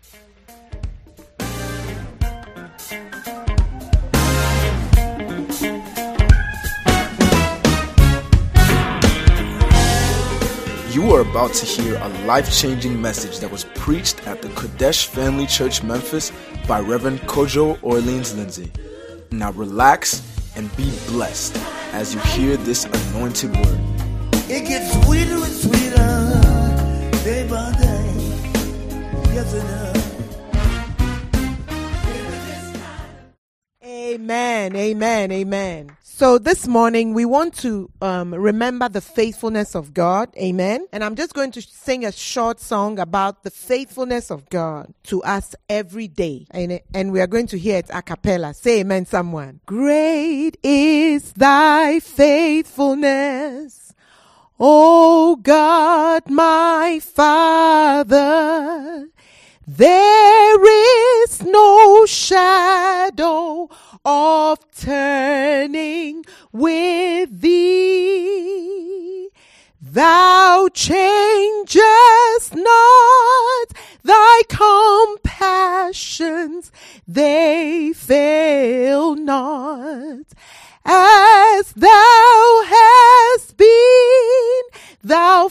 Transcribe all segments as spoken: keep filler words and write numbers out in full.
You are about to hear a life-changing message that was preached at the Kodesh Family Church Memphis by Reverend Kojo Orleans Lindsay. Now relax and be blessed as you hear this anointed word. It gets sweeter and sweeter day by day. Yes, it does. Amen, amen, amen. So this morning we want to um, remember the faithfulness of God. Amen. And I'm just going to sing a short song about the faithfulness of God to us every day. And, and we are going to hear it a cappella. Say amen, someone. Great is thy faithfulness, O God, my Father. There is no shadow of turning with thee. Thou changest not, thy compassions, they fail not. As thou hast been, thou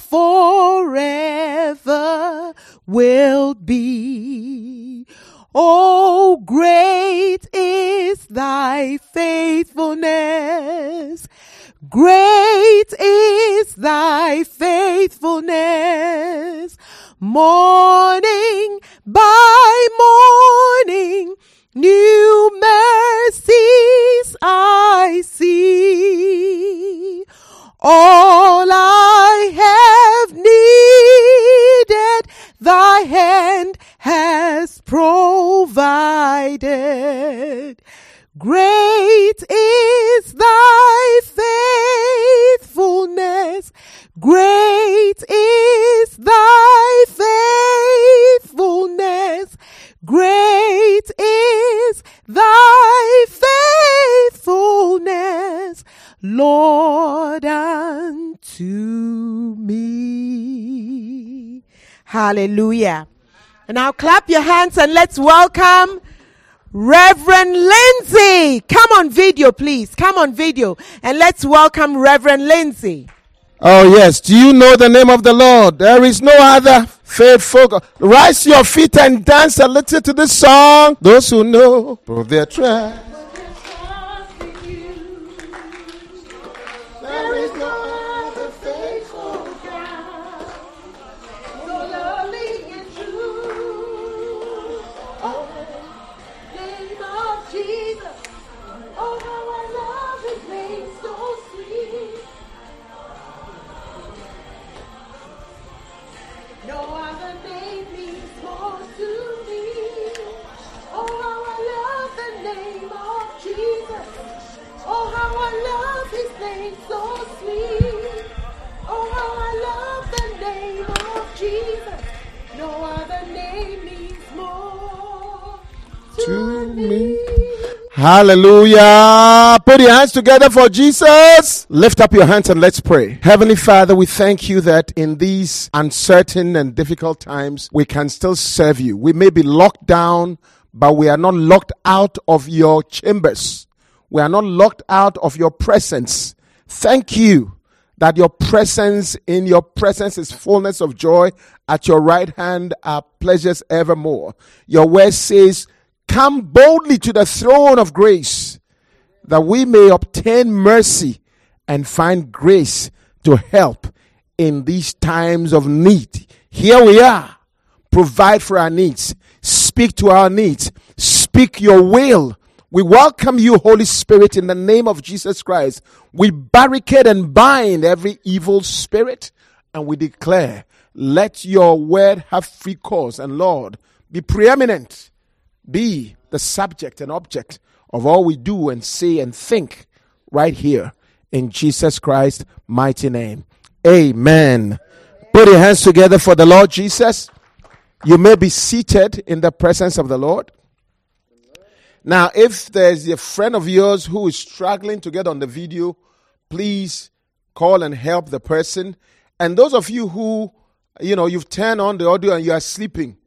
forever wilt be. Oh, great is thy faithfulness. Great is thy faithfulness. Morning by morning, new mercies I see. All I have needed, thy hand has provided. Great is thy faithfulness. Great is thy faithfulness. Great is thy faithfulness, Lord, unto me. Hallelujah. And now clap your hands and let's welcome Reverend Lindsay. Come on video, please. Come on video. And let's welcome Reverend Lindsay. Oh, yes. Do you know the name of the Lord? There is no other faithful God. Rise to your feet and dance a little to this song. Those who know, prove their trust. There is no other faithful God, so lovely and true. Oh, name of Jesus. Oh, how I love His name, so sweet. No other name means more to me. Oh, how I love the name of Jesus. Oh, how I love His name, so sweet. Oh, how I love the name of Jesus. No other name means more to, to me. me. Hallelujah. Put your hands together for Jesus. Lift up your hands and let's pray. Heavenly Father, we thank you that in these uncertain and difficult times, we can still serve you. We may be locked down, but we are not locked out of your chambers. We are not locked out of your presence. Thank you that your presence, in your presence is fullness of joy. At your right hand are pleasures evermore. Your word says, come boldly to the throne of grace, that we may obtain mercy and find grace to help in these times of need. Here we are. Provide for our needs. Speak to our needs. Speak your will. We welcome you, Holy Spirit, in the name of Jesus Christ. We barricade and bind every evil spirit, and we declare, let your word have free course, and Lord, be preeminent. Be the subject and object of all we do and say and think right here in Jesus Christ's mighty name. Amen. Put your hands together for the Lord Jesus. You may be seated in the presence of the Lord. Now, if there's a friend of yours who is struggling to get on the video, please call and help the person. And those of you who, you know, you've turned on the audio and you are sleeping,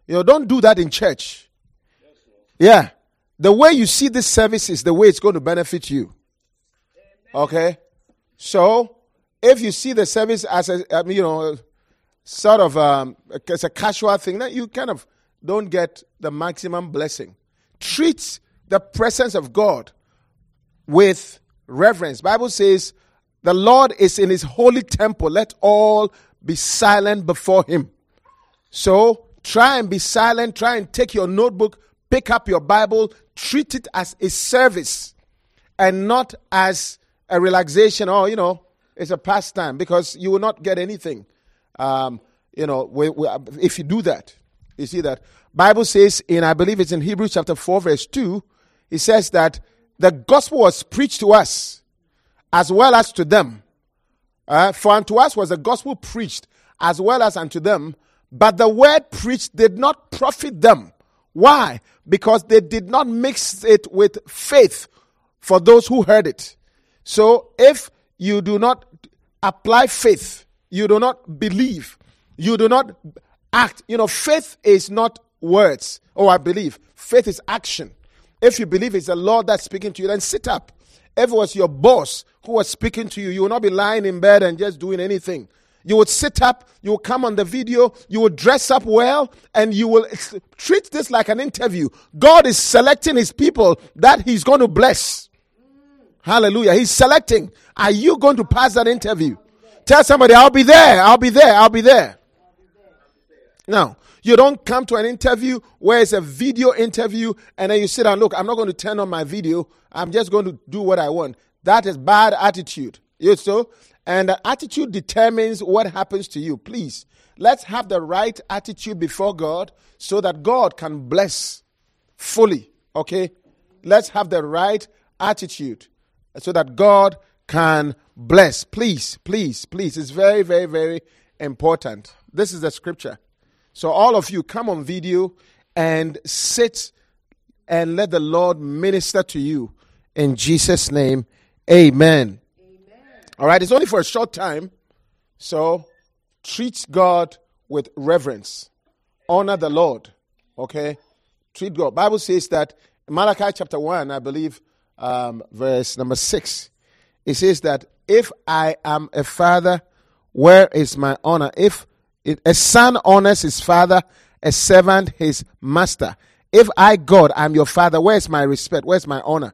You know, don't do that in church. Yeah. The way you see this service is the way it's going to benefit you. Okay? So, if you see the service as a, I mean, you know, sort of, um, it's a casual thing, then you kind of don't get the maximum blessing. Treat the presence of God with reverence. Bible says, the Lord is in his holy temple. Let all be silent before him. So, try and be silent. Try and take your notebook, pick up your Bible, treat it as a service and not as a relaxation or, you know, it's a pastime, because you will not get anything. Um, you know, we, we, if you do that, you see that. Bible says in, I believe it's in Hebrews chapter four, verse two, it says that the gospel was preached to us as well as to them. Uh, for unto us was the gospel preached as well as unto them, but the word preached did not profit them. Why? Because they did not mix it with faith for those who heard it. So if you do not apply faith, you do not believe, you do not act. You know, faith is not words. Oh, I believe. Faith is action. If you believe it's the Lord that's speaking to you, then sit up. If it was your boss who was speaking to you, you will not be lying in bed and just doing anything. You would sit up, you will come on the video, you will dress up well, and you will treat this like an interview. God is selecting his people that he's going to bless. Hallelujah. He's selecting. Are you going to pass that interview? Tell somebody, I'll be there, I'll be there, I'll be there. Now, you don't come to an interview where it's a video interview and then you sit down, look, I'm not going to turn on my video. I'm just going to do what I want. That is bad attitude. You so? And the attitude determines what happens to you. Please, let's have the right attitude before God so that God can bless fully. Okay? Let's have the right attitude so that God can bless. Please, please, please. It's very, very, very important. This is the scripture. So all of you, come on video and sit and let the Lord minister to you. In Jesus' name, amen. Amen. All right, it's only for a short time. So treat God with reverence. Honor the Lord. Okay? Treat God. Bible says that in Malachi chapter one, I believe, um, verse number six, it says that if I am a father, where is my honor? If it, a son honors his father, a servant his master. If I, God, am your father, where's my respect? Where's my honor?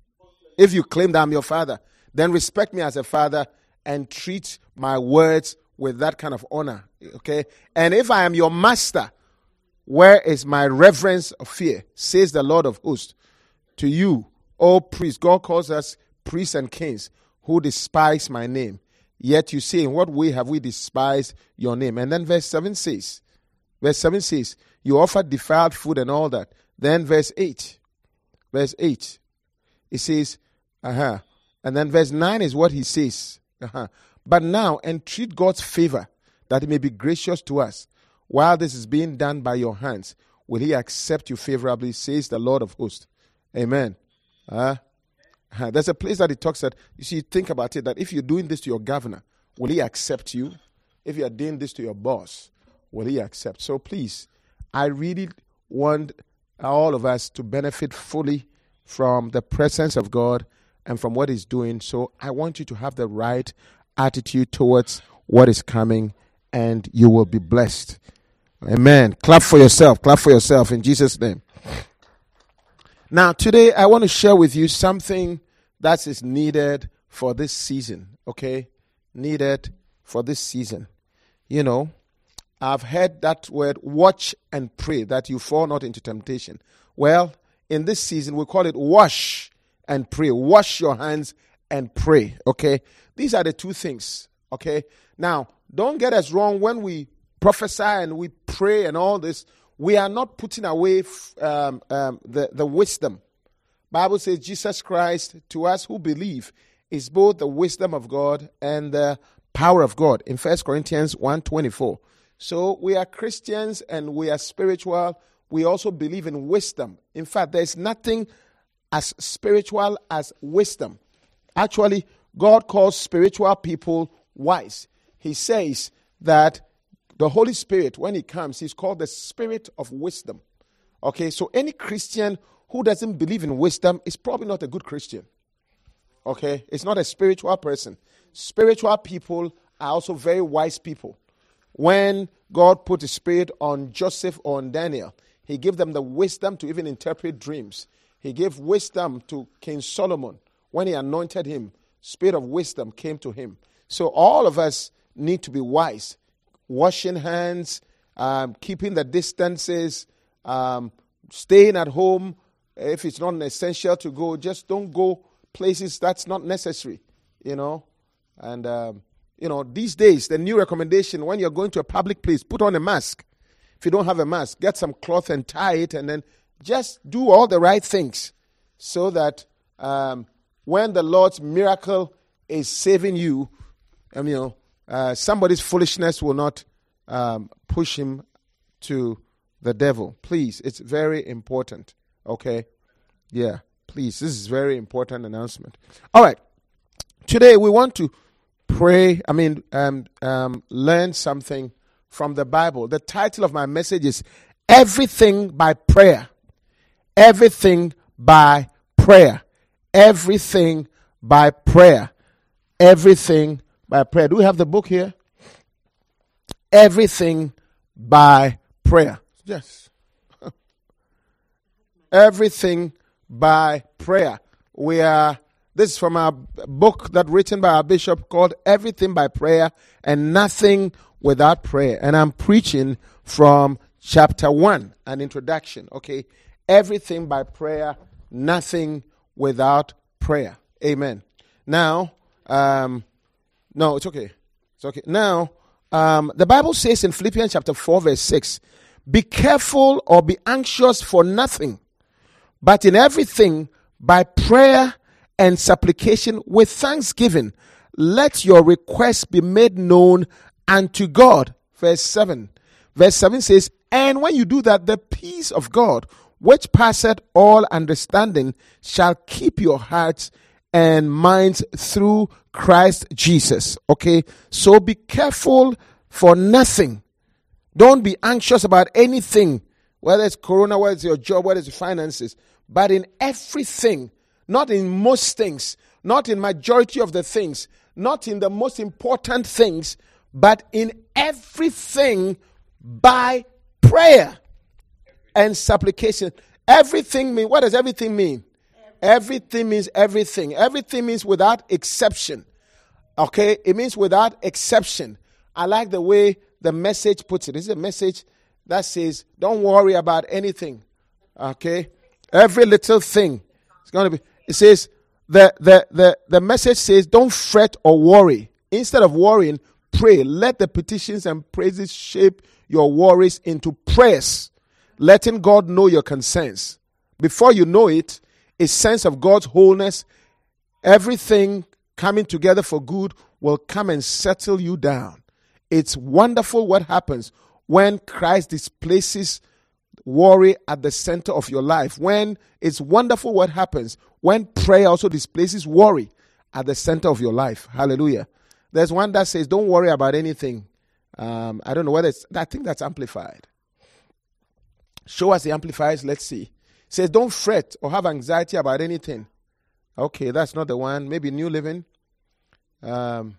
If you claim that I'm your father, then respect me as a father and treat my words with that kind of honor. Okay? And if I am your master, where is my reverence of fear? Says the Lord of hosts. To you, O priests, God calls us priests and kings who despise my name. Yet you say, in what way have we despised your name? And then verse seven says, verse seven says, you offer defiled food and all that. Then verse eight, verse eight, it says, uh-huh. And then verse nine is what he says. Uh-huh. But now entreat God's favor, that he may be gracious to us. While this is being done by your hands, will he accept you favorably, says the Lord of hosts. Amen. Uh, uh, there's a place that it talks that, you see, think about it, that if you're doing this to your governor, will he accept you? If you're doing this to your boss, will he accept? So please, I really want all of us to benefit fully from the presence of God and from what he's doing. So I want you to have the right attitude towards what is coming, and you will be blessed. Amen. Clap for yourself. Clap for yourself in Jesus' name. Now, today I want to share with you something that is needed for this season. Okay? Needed for this season. You know, I've heard that word, watch and pray, that you fall not into temptation. Well, in this season, we call it wash and pray. Wash your hands and pray. Okay? These are the two things. Okay? Now, don't get us wrong. When we prophesy and we pray and all this, we are not putting away um, um, the, the wisdom. Bible says Jesus Christ, to us who believe, is both the wisdom of God and the power of God in First Corinthians one twenty-four. So we are Christians and we are spiritual. We also believe in wisdom. In fact, there is nothing as spiritual as wisdom. Actually, God calls spiritual people wise. He says that The Holy Spirit, when he comes, he's called the Spirit of wisdom. Okay, so any Christian who doesn't believe in wisdom is probably not a good Christian. Okay, it's not a spiritual person. Spiritual people are also very wise people. When God put his spirit on Joseph or on Daniel, he gave them the wisdom to even interpret dreams. He gave wisdom to King Solomon. When he anointed him, spirit of wisdom came to him. So all of us need to be wise. Washing hands, um, keeping the distances, um, staying at home. If it's not essential to go, just don't go places that's not necessary, you know. And, um, you know, these days, the new recommendation, when you're going to a public place, put on a mask. If you don't have a mask, get some cloth and tie it, and then just do all the right things so that um, when the Lord's miracle is saving you, um, you know, uh, somebody's foolishness will not um, push him to the devil. Please, it's very important. Okay? Yeah, please. This is very important announcement. All right. Today we want to pray, I mean, um, um, learn something from the Bible. The title of my message is Everything by Prayer. Everything by Prayer. Everything by Prayer. Everything by Prayer. Do we have the book here? Everything by Prayer. Yes. Everything by Prayer. We are, this is from our book that written by our bishop called Everything by Prayer and Nothing Without Prayer. And I'm preaching from chapter one, an introduction. Okay. Everything by prayer, nothing without prayer. Amen. Now, um, no, it's okay. It's okay. Now, um, the Bible says in Philippians chapter four, verse six, be careful or be anxious for nothing, but in everything by prayer and supplication with thanksgiving, let your requests be made known unto God. Verse seven. Verse seven says, and when you do that, the peace of God, which passeth all understanding, shall keep your hearts and minds through Christ Jesus. Okay, so be careful for nothing. Don't be anxious about anything, whether it's corona, whether it's your job, whether it's your finances, but in everything, not in most things, not in majority of the things, not in the most important things, but in everything by prayer and supplication. Everything mean, what does everything mean? Everything means everything. Everything means without exception. Okay? It means without exception. I like the way the message puts it. This is a message that says, don't worry about anything. Okay? Every little thing. It's going to be, it says, the, the, the, the message says, don't fret or worry. Instead of worrying, pray. Let the petitions and praises shape your worries into prayers, letting God know your concerns. Before you know it, a sense of God's wholeness, everything coming together for good will come and settle you down. It's wonderful what happens when Christ displaces worry at the center of your life. When it's wonderful what happens when prayer also displaces worry at the center of your life. Hallelujah. There's one that says, don't worry about anything. Um, I don't know whether it's, I think that's amplified. Show us the amplifiers. Let's see. It says, don't fret or have anxiety about anything. Okay, that's not the one. Maybe New Living. Um,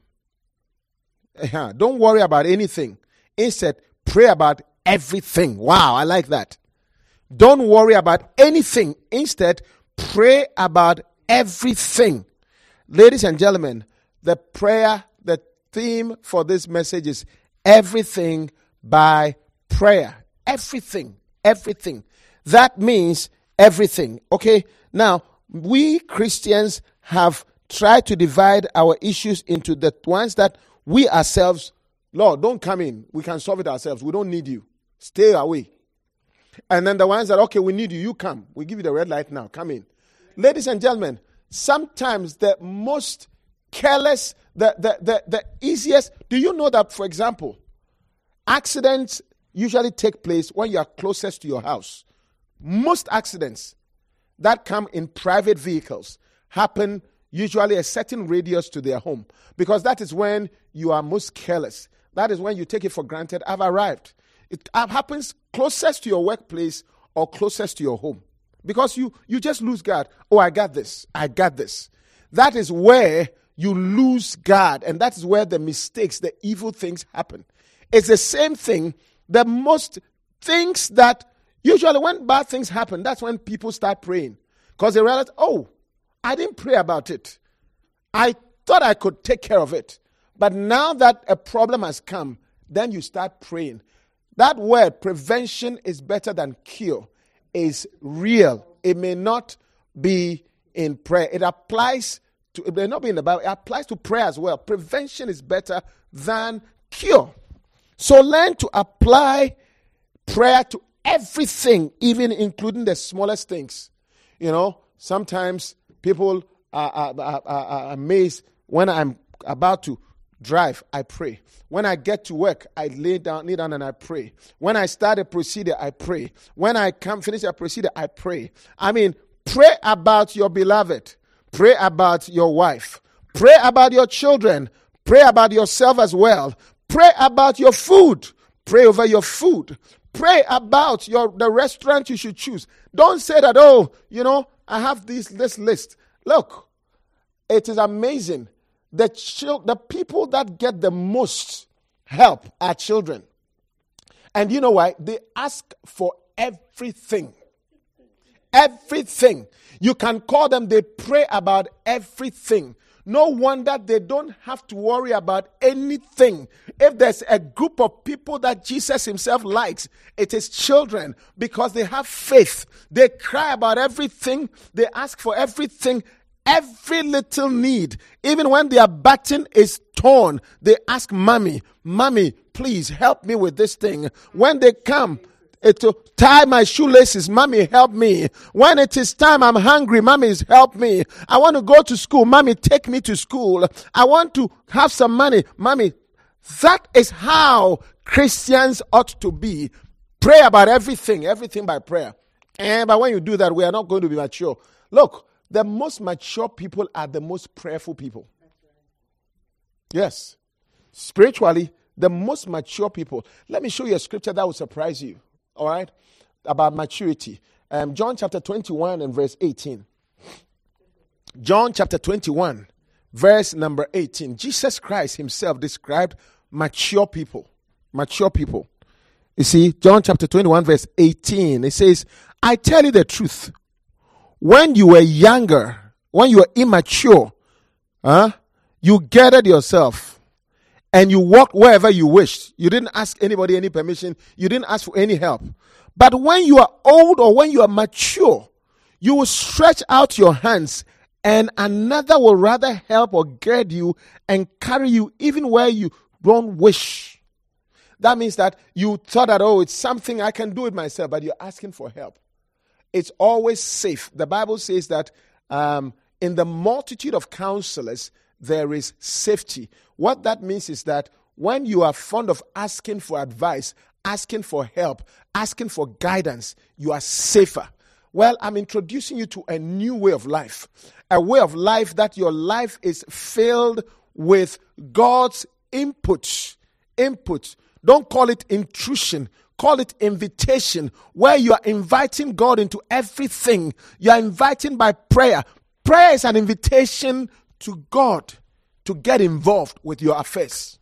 yeah, don't worry about anything. Instead, pray about everything. Wow, I like that. Don't worry about anything. Instead, pray about everything. Ladies and gentlemen, the prayer, the theme for this message is everything by prayer. Everything. Everything. That means everything. Okay? Now, we Christians have tried to divide our issues into the ones that we ourselves, Lord, don't come in. We can solve it ourselves. We don't need you. Stay away. And then the ones that, okay, we need you. You come. We give you the red light now. Come in. Ladies and gentlemen, sometimes the most careless, the, the, the, the easiest, do you know that, for example, accidents usually take place when you are closest to your house. Most accidents that come in private vehicles happen usually a certain radius to their home, because that is when you are most careless. That is when you take it for granted. I've arrived. It happens closest to your workplace or closest to your home. Because you, you just lose God. Oh, I got this. I got this. That is where you lose God. And that is where the mistakes, the evil things happen. It's the same thing. The most things that usually when bad things happen, that's when people start praying. Because they realize, oh, I didn't pray about it. I thought I could take care of it. But now that a problem has come, then you start praying. That word, prevention is better than cure, is real. It may not be in prayer. It applies to, it may not be in the Bible, it applies to prayer as well. Prevention is better than cure. So learn to apply prayer to everything, even including the smallest things. You know, sometimes people are, are, are, are amazed when I'm about to drive, I pray. When I get to work, I lay down, kneel down and I pray. When I start a procedure, I pray. When I come finish a procedure, I pray. I mean, pray about your beloved. Pray about your wife. Pray about your children. Pray about yourself as well. Pray about your food. Pray over your food. Pray about your the restaurant you should choose. Don't say that, oh, you know, I have this, this list. Look, it is amazing. The chil- the people that get the most help are children. And you know why? They ask for everything. Everything. You can call them, they pray about everything. No wonder they don't have to worry about anything. If there's a group of people that Jesus himself likes, it is children, because they have faith. They cry about everything. They ask for everything. Every little need, even when their button is torn, they ask mommy, mommy, please help me with this thing. When they come uh, to tie my shoelaces, mommy, help me. When it is time, I'm hungry, mommy, help me. I want to go to school, mommy, take me to school. I want to have some money, mommy. That is how Christians ought to be. Pray about everything, everything by prayer. And but when you do that, we are not going to be mature. Look, the most mature people are the most prayerful people. Yes. Spiritually, the most mature people. Let me show you a scripture that will surprise you. All right? About maturity. Um, John chapter twenty-one and verse eighteen. John chapter twenty-one, verse number eighteen. Jesus Christ himself described mature people. Mature people. You see, John chapter twenty-one, verse eighteen. It says, I tell you the truth. When you were younger, when you were immature, huh, you gathered yourself and you walked wherever you wished. You didn't ask anybody any permission. You didn't ask for any help. But when you are old or when you are mature, you will stretch out your hands and another will rather help or guide you and carry you even where you don't wish. That means that you thought that, oh, it's something I can do it myself, but you're asking for help. It's always safe. The Bible says that um, in the multitude of counselors, there is safety. What that means is that when you are fond of asking for advice, asking for help, asking for guidance, you are safer. Well, I'm introducing you to a new way of life. A way of life that your life is filled with God's input. Input. Don't call it intrusion. Call it invitation, where you are inviting God into everything. You are inviting by prayer. Prayer is an invitation to God to get involved with your affairs.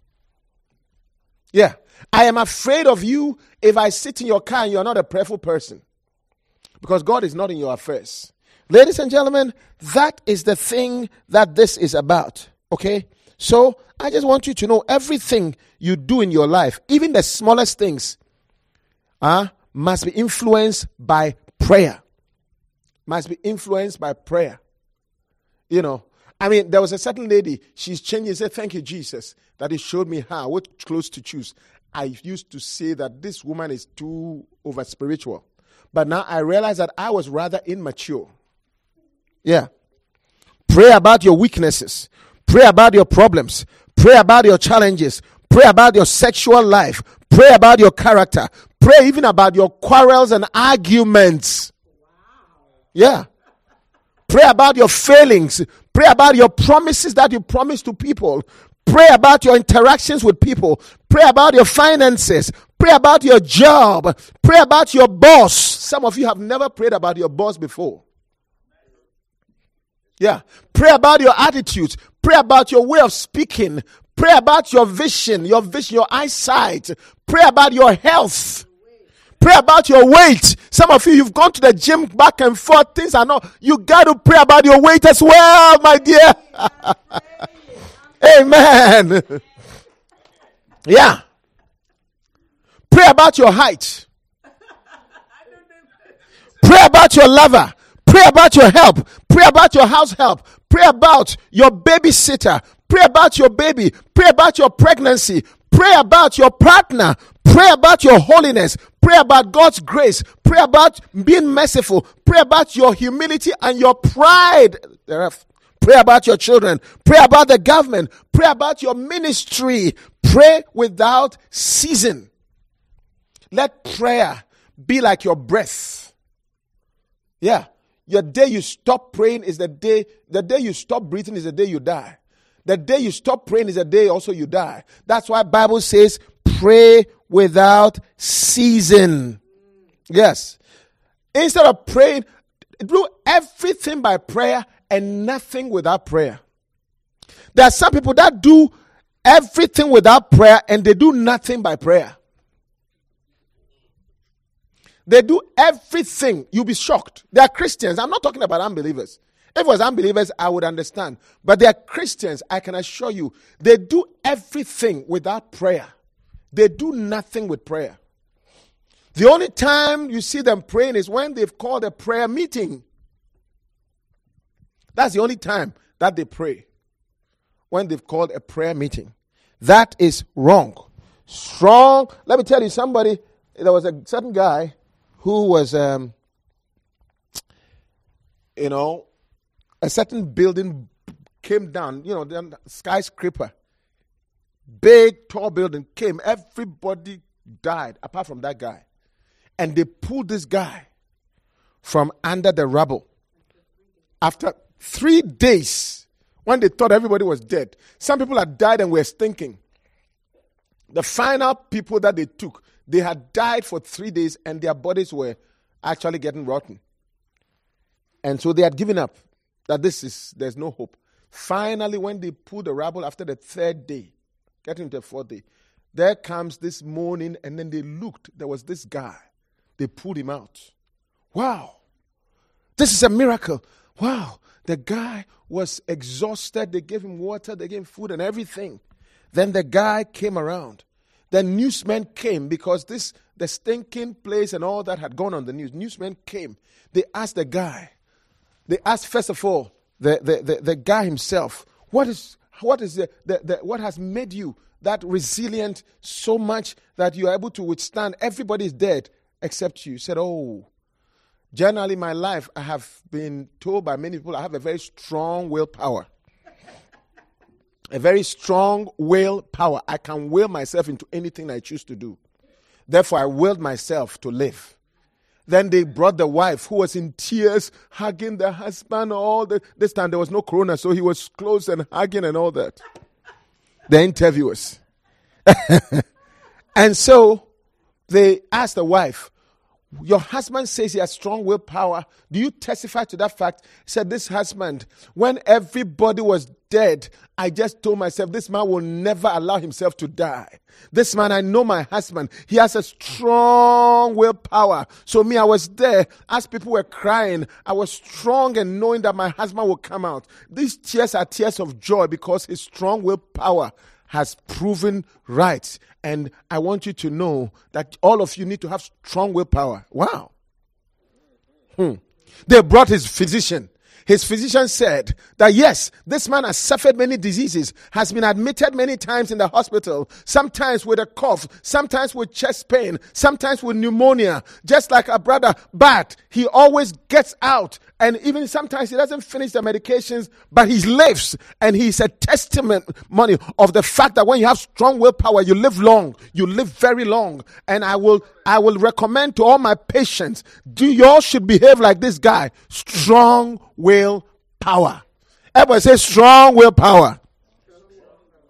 Yeah. I am afraid of you if I sit in your car and you're not a prayerful person, because God is not in your affairs. Ladies and gentlemen, that is the thing that this is about. Okay? So I just want you to know everything you do in your life, even the smallest things, Uh, must be influenced by prayer. Must be influenced by prayer. You know, I mean, there was a certain lady, she's changing, said, thank you, Jesus, that he showed me how, what clothes to choose. I used to say that this woman is too over spiritual. But now I realize that I was rather immature. Yeah. Pray about your weaknesses. Pray about your problems. Pray about your challenges. Pray about your sexual life. Pray about your character. Pray even about your quarrels and arguments. Wow. Yeah. Pray about your failings. Pray about your promises that you promise to people. Pray about your interactions with people. Pray about your finances. Pray about your job. Pray about your boss. Some of you have never prayed about your boss before. Yeah. Pray about your attitudes. Pray about your way of speaking. Pray about your vision, your vision, your eyesight. Pray about your health. Pray about your weight. Some of you, you've gone to the gym back and forth. Things are not. You got to pray about your weight as well, my dear. Amen. Yeah. Pray about your height. Pray about your lover. Pray about your help. Pray about your house help. Pray about your babysitter. Pray about your baby. Pray about your pregnancy. Pray about your partner. Pray about your holiness. Pray about God's grace. Pray about being merciful. Pray about your humility and your pride. Pray about your children. Pray about the government. Pray about your ministry. Pray without ceasing. Let prayer be like your breath. Yeah. Your day you stop praying is the day, the day you stop breathing is the day you die. The day you stop praying is the day also you die. That's why Bible says, pray without ceasing. Yes. Instead of praying, do everything by prayer and nothing without prayer. There are some people that do everything without prayer and they do nothing by prayer. They do everything. You'll be shocked. They are Christians. I'm not talking about unbelievers. If it was unbelievers, I would understand. But they are Christians, I can assure you. They do everything without prayer. They do nothing with prayer. The only time you see them praying is when they've called a prayer meeting. That's the only time that they pray. When they've called a prayer meeting. That is wrong. Strong. Let me tell you, somebody, there was a certain guy who was, um, you know, a certain building came down, you know, the skyscraper, big, tall building came. Everybody died apart from that guy. And they pulled this guy from under the rubble. After three days, when they thought everybody was dead, some people had died and were stinking. The final people that they took, they had died for three days and their bodies were actually getting rotten. And so they had given up that this is, there's no hope. Finally, when they pulled the rubble after the third day, getting to the fourth day, there comes this morning and then they looked, there was this guy. They pulled him out. Wow. This is a miracle. Wow. The guy was exhausted. They gave him water, they gave him food and everything. Then the guy came around. The newsmen came because this, the stinking place and all that had gone on the news. Newsmen came. They asked the guy. They asked, first of all, the, the, the, the guy himself, what is what is the, the, the what has made you that resilient so much that you are able to withstand? Everybody is dead except you. He said, oh, generally in my life, I have been told by many people I have a very strong willpower. A very strong willpower. I can will myself into anything I choose to do. Therefore, I willed myself to live. Then they brought the wife who was in tears, hugging the husband. All the, this time there was no corona, so he was close and hugging and all that. The interviewers. And so they asked the wife, your husband says he has strong willpower. Do you testify to that fact? He said, this husband, when everybody was dead, I just told myself, this man will never allow himself to die. This man, I know my husband. He has a strong willpower. So me, I was there. As people were crying, I was strong and knowing that my husband will come out. These tears are tears of joy because his strong willpower has proven right. And I want you to know that all of you need to have strong willpower. Wow. Hmm. They brought his physician. His physician said that yes, this man has suffered many diseases, has been admitted many times in the hospital, sometimes with a cough, sometimes with chest pain, sometimes with pneumonia, just like a brother, but he always gets out. And even sometimes he doesn't finish the medications, but he lives. And he's a testimony of the fact that when you have strong willpower, you live long. You live very long. And I will I will recommend to all my patients, do you all should behave like this guy. Strong willpower. Everybody say strong willpower.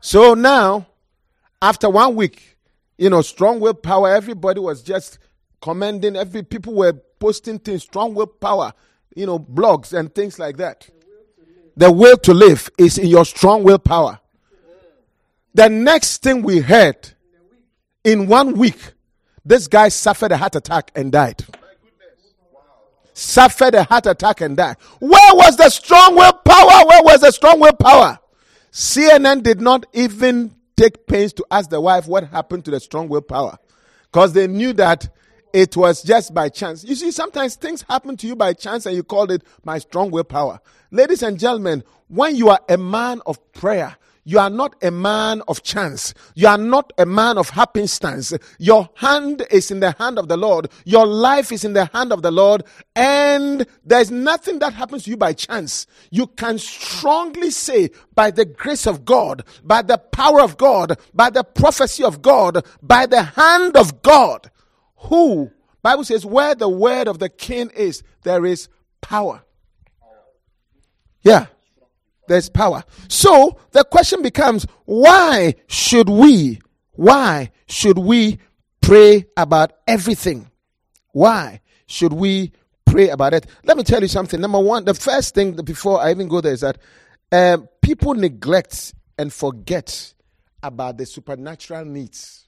So now, after one week, you know, strong willpower, everybody was just commending, every people were posting things, strong willpower, you know, blogs and things like that. The will to live is in your strong willpower. The next thing we heard, in one week, this guy suffered a heart attack and died. Suffered a heart attack and died. Where was the strong willpower? Where was the strong willpower? C N N did not even take pains to ask the wife what happened to the strong willpower, because they knew that it was just by chance. You see, sometimes things happen to you by chance and you called it my strong willpower. Ladies and gentlemen, when you are a man of prayer, you are not a man of chance. You are not a man of happenstance. Your hand is in the hand of the Lord. Your life is in the hand of the Lord. And there's nothing that happens to you by chance. You can strongly say, by the grace of God, by the power of God, by the prophecy of God, by the hand of God, who, Bible says, where the word of the king is, there is power. Yeah. There's power. So the question becomes, why should we, why should we pray about everything? Why should we pray about it? Let me tell you something. Number one, the first thing before I even go there is that um, people neglect and forget about the supernatural needs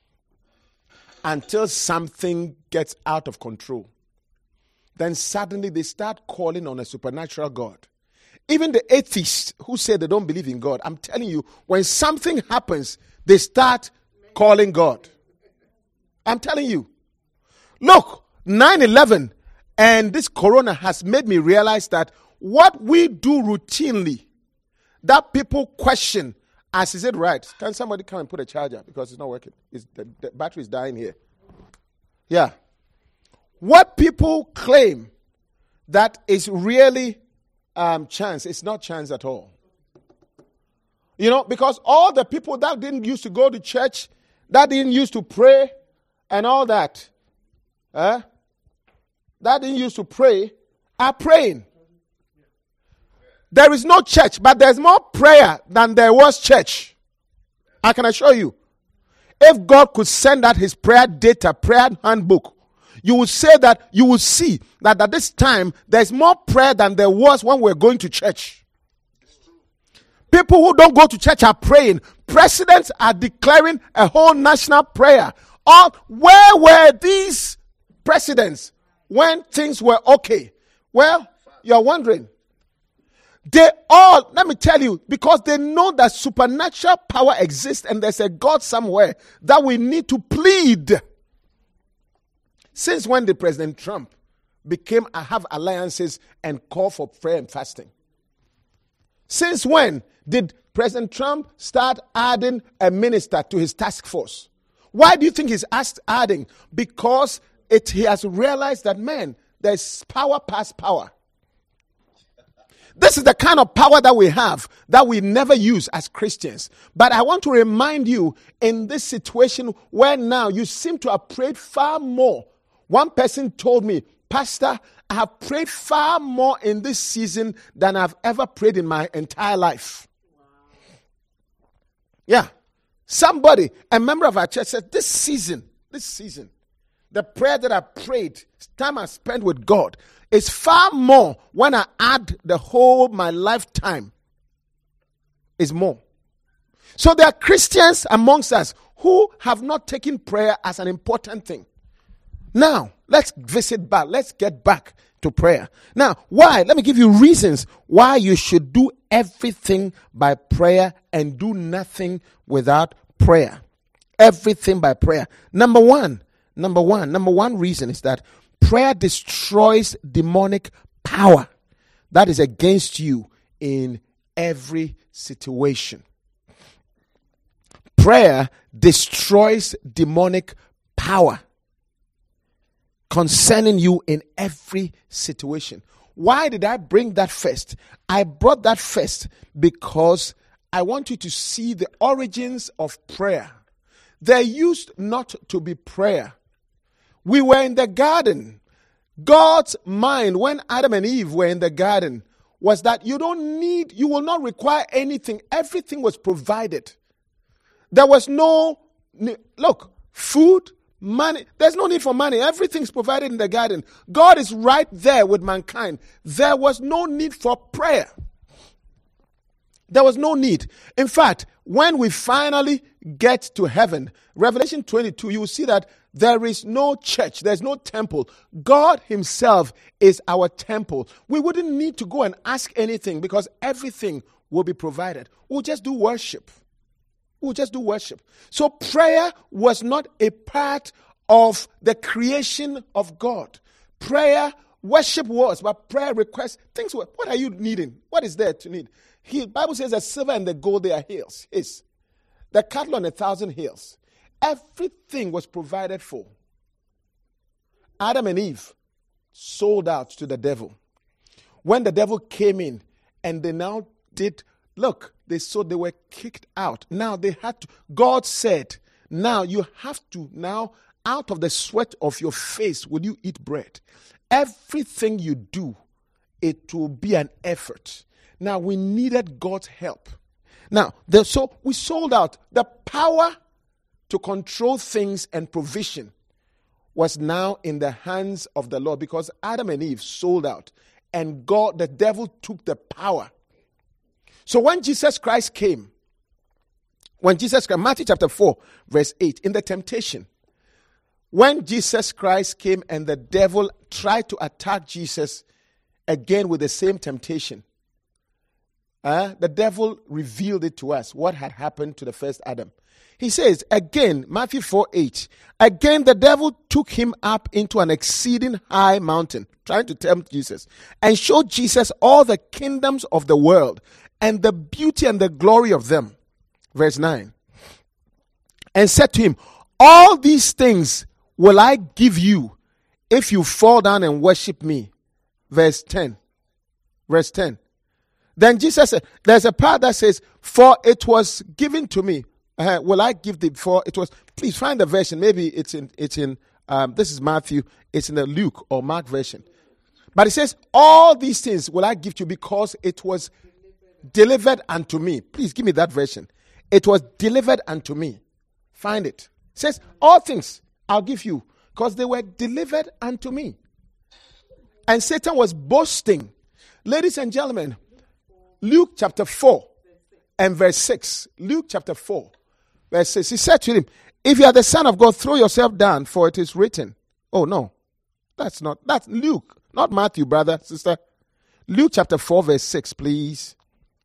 until something gets out of control. Then suddenly they start calling on a supernatural God. Even the atheists who say they don't believe in God, I'm telling you, when something happens, they start calling God. I'm telling you. Look, nine eleven and this corona has made me realize that what we do routinely, that people question, as is it right? Can somebody come and put a charger? Because it's not working. It's, the, the battery is dying here. Yeah. What people claim that is really Um, chance. It's not chance at all. You know, because all the people that didn't used to go to church, that didn't used to pray and all that, eh, that didn't used to pray, are praying. There is no church, but there's more prayer than there was church. I can assure you. If God could send out his prayer data, prayer handbook, you would say that, you will see that at this time, there's more prayer than there was when we were going to church. People who don't go to church are praying. Presidents are declaring a whole national prayer. All, where were these presidents when things were okay? Well, you're wondering. They all, let me tell you, because they know that supernatural power exists and there's a God somewhere that we need to plead. Since when did President Trump became have alliances and call for prayer and fasting? Since when did President Trump start adding a minister to his task force? Why do you think he's asked adding? Because it, he has realized that, man, there's power past power. This is the kind of power that we have that we never use as Christians. But I want to remind you, in this situation where now you seem to have prayed far more. One person told me, Pastor, I have prayed far more in this season than I've ever prayed in my entire life. Wow. Yeah. Somebody, a member of our church said, this season, this season, the prayer that I prayed, time I spent with God, is far more when I add the whole my lifetime. Is more. So there are Christians amongst us who have not taken prayer as an important thing. Now, let's visit back. Let's get back to prayer. Now, why? Let me give you reasons why you should do everything by prayer and do nothing without prayer. Everything by prayer. Number one, number one, number one reason is that prayer destroys demonic power that is against you in every situation. Prayer destroys demonic power concerning you in every situation. Why did I bring that first? I brought that first because I want you to see the origins of prayer. There used not to be prayer. We were in the garden. God's mind when Adam and Eve were in the garden was that you don't need, you will not require anything. Everything was provided. There was no, look, food, money. There's no need for money. Everything's provided in the garden. God is right there with mankind. There was no need for prayer. There was no need. In fact, when we finally get to heaven, Revelation twenty-two, you will see that there is no church. There's no temple. God himself is our temple. We wouldn't need to go and ask anything because everything will be provided. We'll just do worship. We'll just do worship. So prayer was not a part of the creation of God. Prayer, worship was, but prayer requests, things were, what are you needing? What is there to need? The Bible says the silver and the gold, they are hills. His. The cattle on a thousand hills. Everything was provided for. Adam and Eve sold out to the devil. When the devil came in and they now did, look, they saw they were kicked out. Now they had to, God said, now you have to, now out of the sweat of your face will you eat bread. Everything you do, it will be an effort. Now we needed God's help. Now, the, so we sold out. The power to control things and provision was now in the hands of the Lord because Adam and Eve sold out and God, the devil, took the power. So when Jesus Christ came, when Jesus Christ, Matthew chapter four, verse eight, in the temptation, when Jesus Christ came and the devil tried to attack Jesus again with the same temptation, uh, the devil revealed it to us, what had happened to the first Adam. He says, again, Matthew four eight, again the devil took him up into an exceeding high mountain, trying to tempt Jesus, and showed Jesus all the kingdoms of the world and the beauty and the glory of them. Verse nine. And said to him, all these things will I give you if you fall down and worship me. Verse ten. Verse ten. Then Jesus said, there's a part that says, for it was given to me. Uh, will I give the, for it was, please find the version. Maybe it's in, it's in, um, this is Matthew. It's in the Luke or Mark version. But it says, all these things will I give to you because it was delivered unto me. Please give me that version. It was delivered unto me. Find it. It says, all things I'll give you because they were delivered unto me. And Satan was boasting. Ladies and gentlemen, Luke chapter four and verse six. Luke chapter four, verse six. He said to him, if you are the Son of God, throw yourself down, for it is written. Oh, no. That's not, that's Luke, not Matthew, brother, sister. Luke chapter four, verse six, please.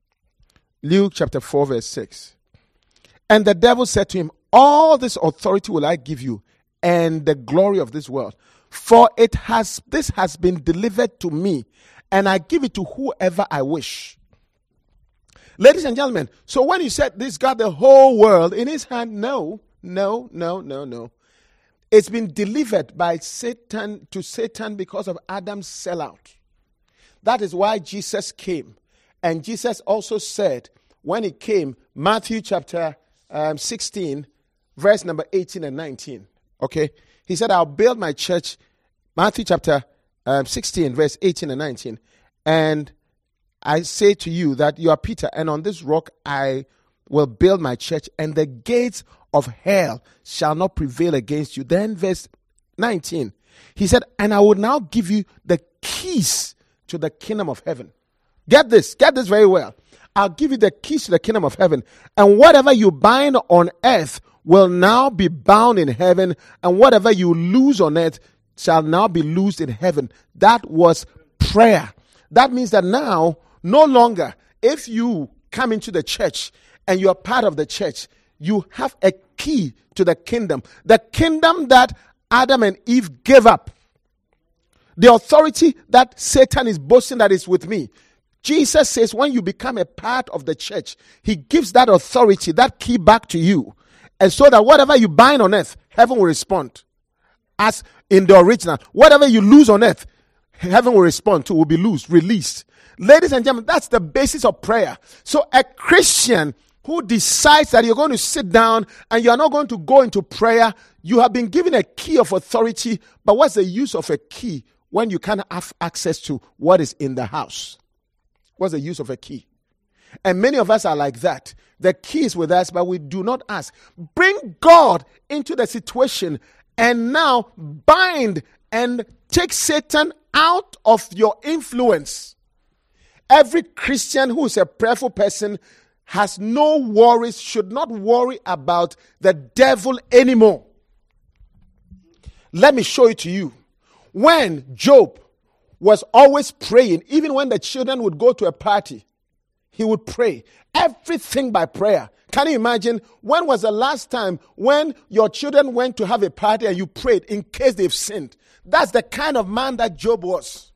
Luke chapter four, verse six. And the devil said to him, all this authority will I give you, and the glory of this world. For it has, this has been delivered to me, and I give it to whoever I wish. Ladies and gentlemen, so when you said this got the whole world in his hand, no, no, no, no, no. It's been delivered by Satan to Satan because of Adam's sellout. That is why Jesus came. And Jesus also said, when he came, Matthew chapter um, sixteen, verse number eighteen and nineteen. Okay? He said, I'll build my church, Matthew chapter um, sixteen, verse eighteen and nineteen. And I say to you that you are Peter, and on this rock I will build my church, and the gates of hell shall not prevail against you. Then verse nineteen, he said, and I will now give you the keys to the kingdom of heaven. Get this, get this very well. I'll give you the keys to the kingdom of heaven, and whatever you bind on earth will now be bound in heaven, and whatever you loose on earth shall now be loosed in heaven. That was prayer. That means that now, no longer, if you come into the church and you are part of the church, you have a key to the kingdom. The kingdom that Adam and Eve gave up. The authority that Satan is boasting that is with me. Jesus says when you become a part of the church, he gives that authority, that key back to you. And so that whatever you bind on earth, heaven will respond. As in the original, whatever you lose on earth, heaven will respond to, will be loosed, released. Ladies and gentlemen, that's the basis of prayer. So a Christian who decides that you're going to sit down and you're not going to go into prayer, you have been given a key of authority, but what's the use of a key when you can't have access to what is in the house? What's the use of a key? And many of us are like that. The key is with us, but we do not ask. Bring God into the situation and now bind and take Satan out of your influence. Every Christian who is a prayerful person has no worries, should not worry about the devil anymore. Let me show it to you. When Job was always praying, even when the children would go to a party, he would pray. Everything by prayer. Can you imagine? When was the last time when your children went to have a party and you prayed in case they've sinned? That's the kind of man that Job was.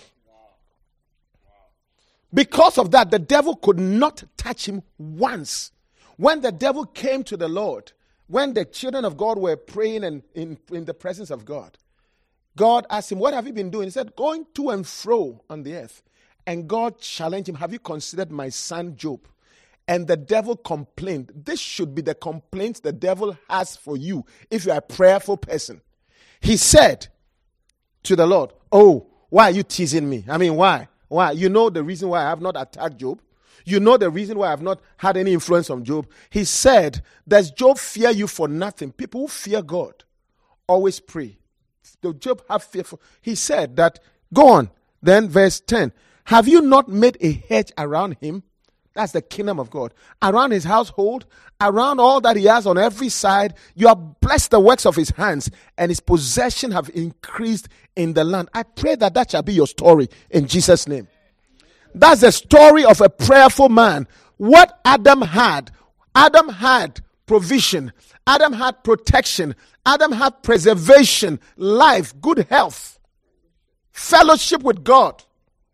Because of that, the devil could not touch him once. When the devil came to the Lord, when the children of God were praying and in, in the presence of God, God asked him, what have you been doing? He said, going to and fro on the earth. And God challenged him, have you considered my son Job? And the devil complained. This should be the complaint the devil has for you if you are a prayerful person. He said to the Lord, oh, why are you teasing me? I mean, why? Why? You know the reason why I have not attacked Job? You know the reason why I have not had any influence on Job? He said, does Job fear you for nothing? People who fear God always pray. Does Job have fear for? He said that, go on. Then verse ten. Have you not made a hedge around him? That's the kingdom of God. Around his household, around all that he has on every side. You have blessed the works of his hands, and his possession have increased in the land. I pray that that shall be your story in Jesus' name. That's the story of a prayerful man. What Adam had, Adam had provision. Adam had protection. Adam had preservation, life, good health, fellowship with God.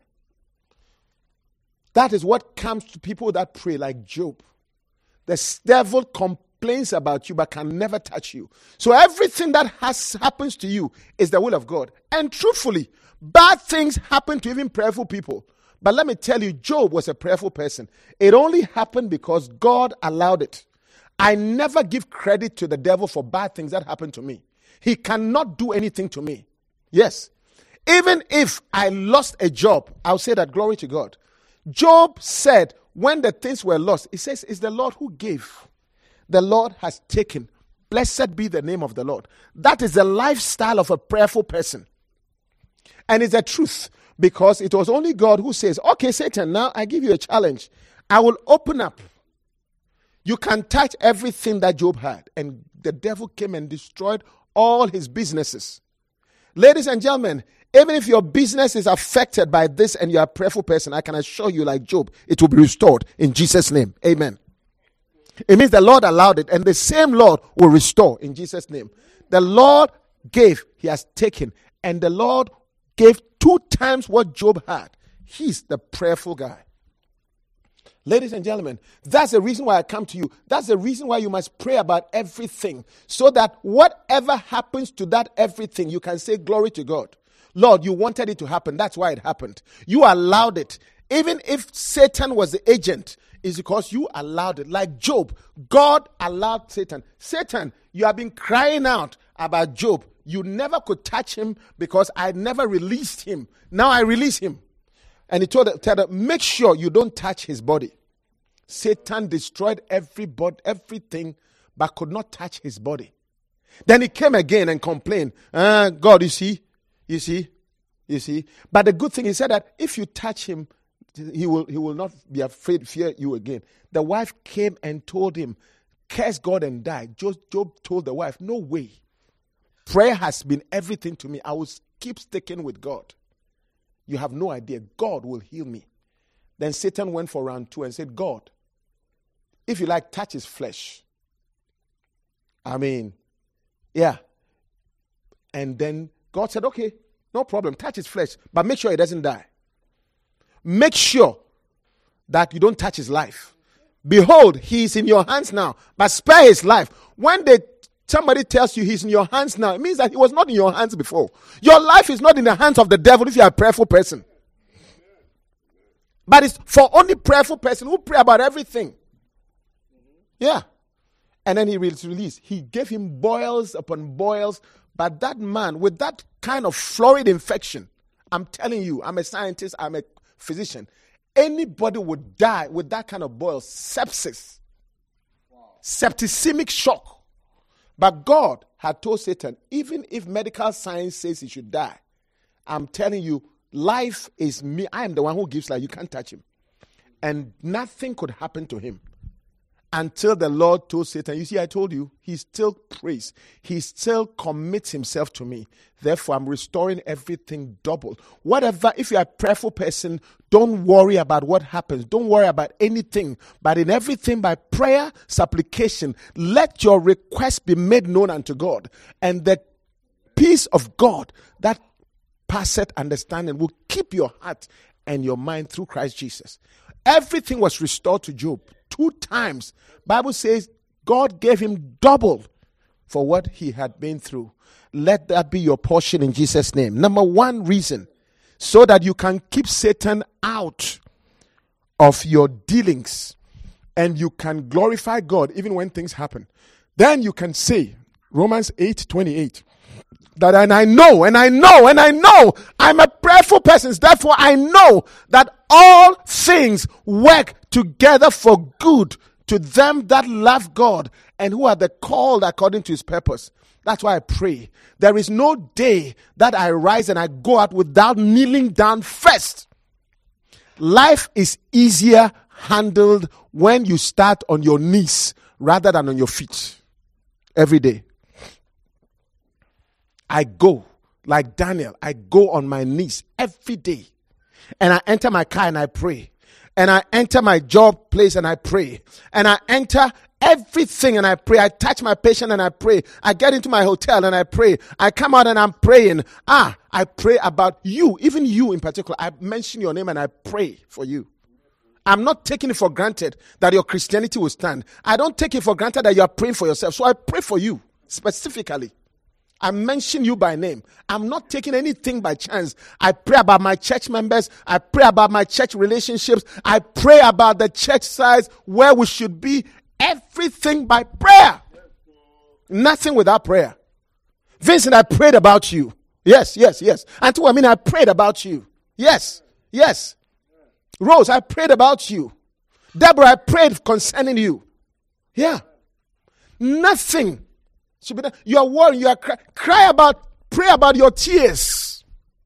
That is what comes to people that pray like Job. The devil complains about you but can never touch you. So everything that has happens to you is the will of God. And truthfully, bad things happen to even prayerful people. But let me tell you, Job was a prayerful person. It only happened because God allowed it. I never give credit to the devil for bad things that happen to me. He cannot do anything to me. Yes. Even if I lost a job, I'll say that glory to God. Job said when the things were lost, he says, it's the Lord who gave. The Lord has taken. Blessed be the name of the Lord. That is the lifestyle of a prayerful person. And it's the truth because it was only God who says, okay, Satan, now I give you a challenge. I will open up. You can touch everything that Job had. And the devil came and destroyed all his businesses. Ladies and gentlemen, even if your business is affected by this and you're a prayerful person, I can assure you, like Job, it will be restored in Jesus' name. Amen. It means the Lord allowed it, and the same Lord will restore in Jesus' name. The Lord gave, he has taken, and the Lord gave two times what Job had. He's the prayerful guy. Ladies and gentlemen, that's the reason why I come to you. That's the reason why you must pray about everything, so that whatever happens to that everything, you can say glory to God. Lord, you wanted it to happen. That's why it happened. You allowed it. Even if Satan was the agent, it's because you allowed it. Like Job, God allowed Satan. Satan, you have been crying out about Job. You never could touch him because I never released him. Now I release him. And he told her, make sure you don't touch his body. Satan destroyed everybody, everything, but could not touch his body. Then he came again and complained, uh, God, you see, you see, you see. But the good thing, he said that if you touch him, he will he will not be afraid, fear you again. The wife came and told him, curse God and die. Job, Job told the wife, no way. Prayer has been everything to me. I will keep sticking with God. You have no idea. God will heal me. Then Satan went for round two and said, God, if you like, touch his flesh. I mean, yeah. And then God said, okay, no problem. Touch his flesh, but make sure he doesn't die. Make sure that you don't touch his life. Behold, he is in your hands now, but spare his life. When they somebody tells you he's in your hands now, it means that he was not in your hands before. Your life is not in the hands of the devil if you are a prayerful person. But it's for only prayerful person who pray about everything. Yeah. And then he was released. He gave him boils upon boils. But that man, with that kind of florid infection, I'm telling you, I'm a scientist, I'm a physician. Anybody would die with that kind of boil. Sepsis. Wow. Septicemic shock. But God had told Satan, even if medical science says he should die, I'm telling you, life is me. I am the one who gives life. You can't touch him. And nothing could happen to him until the Lord told Satan, you see, I told you, he still prays. He still commits himself to me. Therefore, I'm restoring everything double. Whatever, if you're a prayerful person, don't worry about what happens. Don't worry about anything. But in everything, by prayer, supplication, let your request be made known unto God. And the peace of God that passeth understanding will keep your heart and your mind through Christ Jesus. Everything was restored to Job two times. Bible says God gave him double for what he had been through. Let that be your portion in Jesus' name. Number one reason, so that you can keep Satan out of your dealings and you can glorify God even when things happen. Then you can say, Romans eight twenty-eight, that and I know, and I know, and I know, I'm a prayerful person. Therefore, I know that all things work together for good to them that love God and who are the called according to his purpose. That's why I pray. There is no day that I rise and I go out without kneeling down first. Life is easier handled when you start on your knees rather than on your feet every day. I go, like Daniel, I go on my knees every day. And I enter my car and I pray. And I enter my job place and I pray. And I enter everything and I pray. I touch my patient and I pray. I get into my hotel and I pray. I come out and I'm praying. Ah, I pray about you, even you in particular. I mention your name and I pray for you. I'm not taking it for granted that your Christianity will stand. I don't take it for granted that you are praying for yourself. So I pray for you specifically. I mention you by name. I'm not taking anything by chance. I pray about my church members. I pray about my church relationships. I pray about the church size, where we should be. Everything by prayer. Nothing without prayer. Vincent, I prayed about you. Yes, yes, yes. Until I mean, I prayed about you. Yes, yes. Rose, I prayed about you. Deborah, I prayed concerning you. Yeah. Nothing. You are worrying, you are cry, cry about, pray about your tears.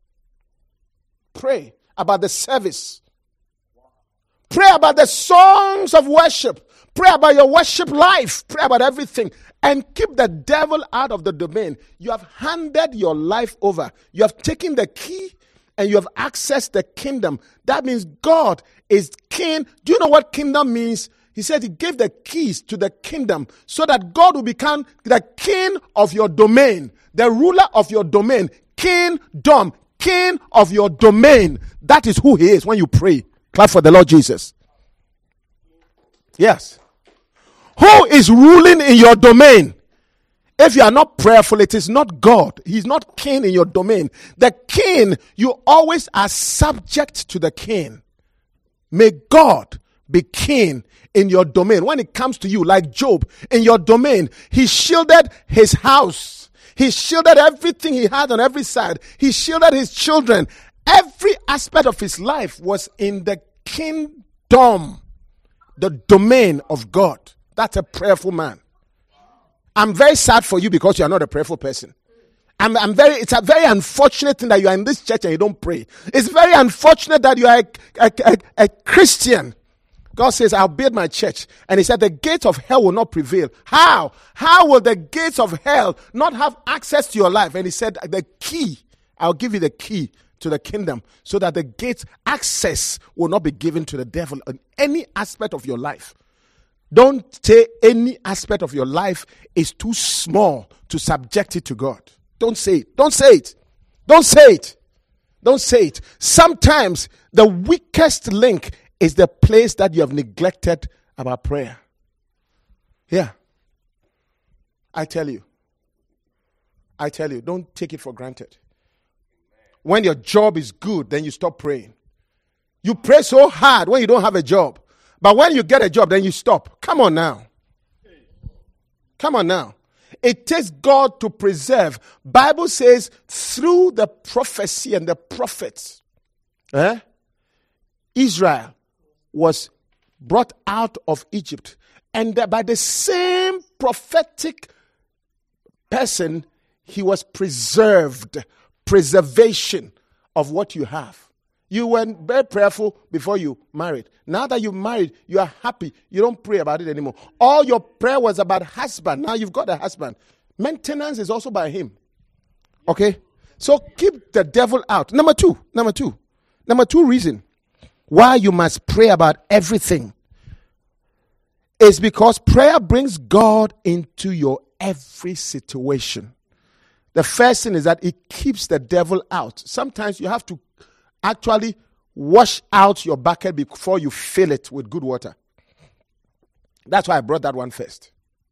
Pray about the service. Pray about the songs of worship. Pray about your worship life. Pray about everything. And keep the devil out of the domain. You have handed your life over. You have taken the key and you have accessed the kingdom. That means God is king. Do you know what kingdom means? He said he gave the keys to the kingdom so that God will become the king of your domain, the ruler of your domain, kingdom, king of your domain. That is who he is when you pray. Clap for the Lord Jesus. Yes. Who is ruling in your domain? If you are not prayerful, it is not God. He's not king in your domain. The king, you always are subject to the king. May God be king in your domain. When it comes to you, like Job, in your domain, he shielded his house. He shielded everything he had on every side. He shielded his children. Every aspect of his life was in the kingdom, the domain of God. That's a prayerful man. I'm very sad for you because you are not a prayerful person. I'm, I'm very, it's a very unfortunate thing that you are in this church and you don't pray. It's very unfortunate that you are a, a, a, a Christian. God says, I'll build my church. And he said, the gates of hell will not prevail. How? How will the gates of hell not have access to your life? And he said, the key, I'll give you the key to the kingdom so that the gates access will not be given to the devil in any aspect of your life. Don't say any aspect of your life is too small to subject it to God. Don't say it. Don't say it. Don't say it. Don't say it. Sometimes the weakest link is the place that you have neglected about prayer. Yeah. I tell you. I tell you, don't take it for granted. When your job is good, then you stop praying. You pray so hard when you don't have a job. But when you get a job, then you stop. Come on now. Come on now. It takes God to preserve. Bible says through the prophecy and the prophets, eh, Israel was brought out of Egypt, and that by the same prophetic person, he was preserved. Preservation of what you have. You were very prayerful before you married. Now that you married, you are happy. You don't pray about it anymore. All your prayer was about husband. Now you've got a husband. Maintenance is also by him. Okay? So keep the devil out. Number two. Number two. Number two reason why you must pray about everything is because prayer brings God into your every situation. The first thing is that it keeps the devil out. Sometimes you have to actually wash out your bucket before you fill it with good water. That's why I brought that one first.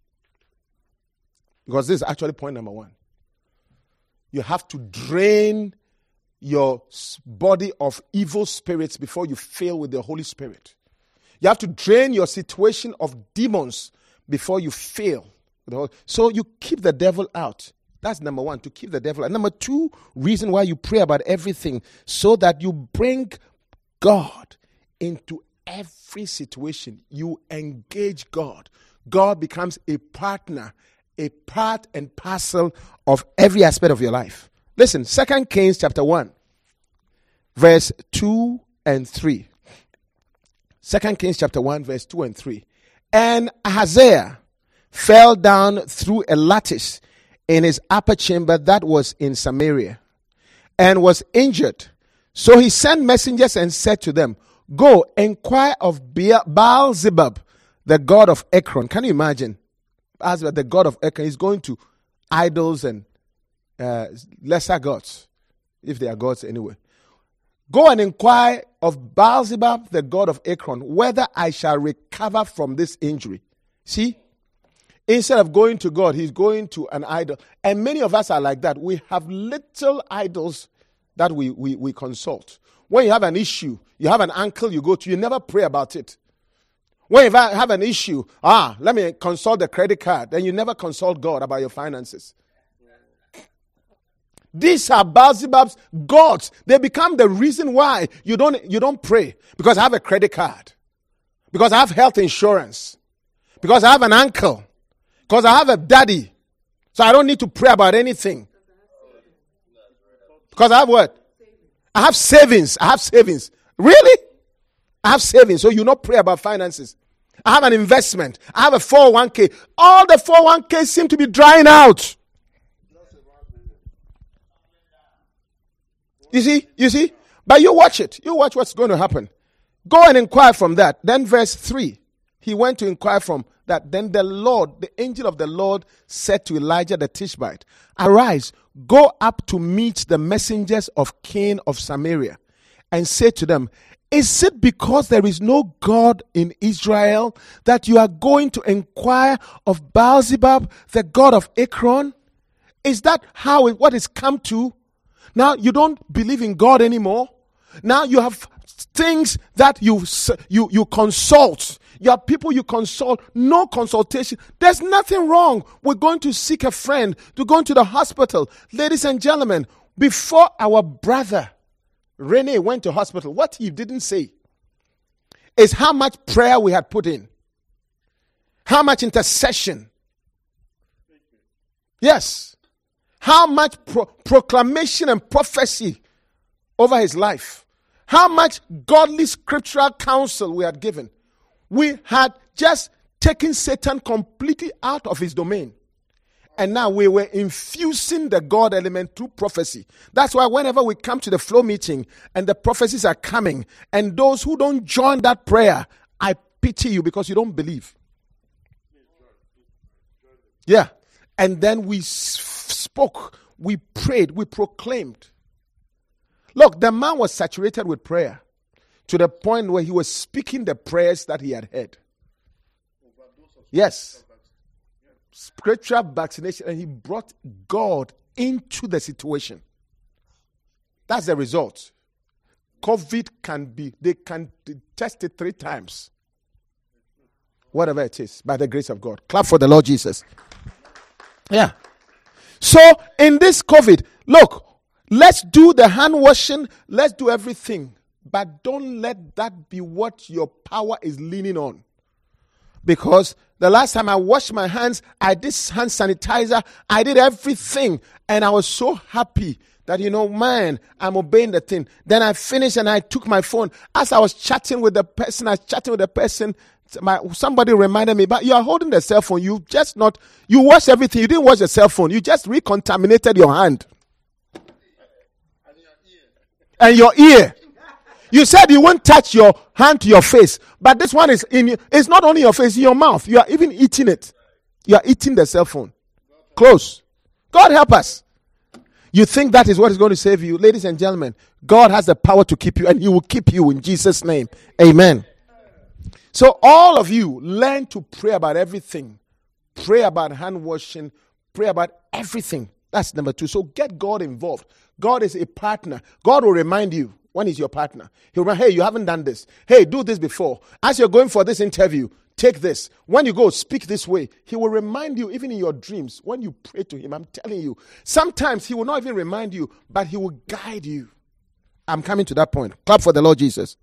Because this is actually point number one. You have to drain your body of evil spirits before you fill with the Holy Spirit. You have to drain your situation of demons before you fill with the Holy. So you keep the devil out. That's number one, to keep the devil out. Number two, reason why you pray about everything, so that you bring God into every situation. You engage God. God becomes a partner, a part and parcel of every aspect of your life. Listen, Second Kings chapter one, verse two and three. Second Kings chapter one, verse two and three. And Ahaziah fell down through a lattice in his upper chamber that was in Samaria, and was injured. So he sent messengers and said to them, go, inquire of Baal-zebub, the god of Ekron. Can you imagine? As the god of Ekron is going to idols and uh, lesser gods, if they are gods anyway. Go and inquire of Baal-zebub, the god of Ekron, whether I shall recover from this injury. See? Instead of going to God, he's going to an idol. And many of us are like that. We have little idols that we, we, we consult. When you have an issue, you have an uncle you go to, you never pray about it. When you have an issue, ah, let me consult the credit card, then you never consult God about your finances. These are Baal-zebub's gods. They become the reason why you don't, you don't pray. Because I have a credit card. Because I have health insurance. Because I have an uncle. Because I have a daddy. So I don't need to pray about anything. Because I have what? I have savings. I have savings. Really? I have savings. So you not pray about finances. I have an investment. I have a four oh one k. All the four oh one k seem to be drying out. You see? You see? But you watch it. You watch what's going to happen. Go and inquire from that. Then verse three. He went to inquire from that. Then the Lord, the angel of the Lord, said to Elijah the Tishbite, arise, go up to meet the messengers of King of Samaria, and say to them, is it because there is no God in Israel that you are going to inquire of Baal-zebub, the god of Ekron? Is that how it, what it's come to? Now you don't believe in God anymore. Now you have things that you you you consult. You have people you consult. No consultation. There's nothing wrong with going to seek a friend, to going to the hospital. Ladies and gentlemen, before our brother Rene went to hospital, what he didn't say is how much prayer we had put in. How much intercession. Yes. How much pro- proclamation and prophecy over his life. How much godly scriptural counsel we had given. We had just taken Satan completely out of his domain. And now we were infusing the God element through prophecy. That's why whenever we come to the flow meeting and the prophecies are coming, and those who don't join that prayer, I pity you because you don't believe. Yeah. And then we spoke, we prayed, we proclaimed. Look, the man was saturated with prayer to the point where he was speaking the prayers that he had heard. Yes. Scriptural vaccination, and he brought God into the situation. That's the result. COVID can be, they can test it three times. Whatever it is, by the grace of God. Clap for the Lord Jesus. Yeah. So, in this COVID, look, let's do the hand washing, let's do everything. But don't let that be what your power is leaning on. Because the last time I washed my hands, I did hand sanitizer, I did everything, and I was so happy that, you know, man, I'm obeying the thing. Then I finished and I took my phone. As I was chatting with the person, I was chatting with the person, my, somebody reminded me, but you are holding the cell phone. You just not, you wash everything. You didn't wash the cell phone. You just recontaminated your hand. And your ear. You said you won't touch your hand to your face, but this one is in. It's not only your face, in your mouth. You are even eating it. You are eating the cell phone. Close. God help us. You think that is what is going to save you, ladies and gentlemen? God has the power to keep you, and He will keep you in Jesus' name. Amen. So all of you learn to pray about everything. Pray about hand washing. Pray about everything. That's number two. So get God involved. God is a partner. God will remind you when He's your partner. He'll remind, hey, you haven't done this. Hey, do this before. As you're going for this interview, take this. When you go, speak this way. He will remind you even in your dreams when you pray to Him. I'm telling you. Sometimes He will not even remind you, but He will guide you. I'm coming to that point. Clap for the Lord Jesus.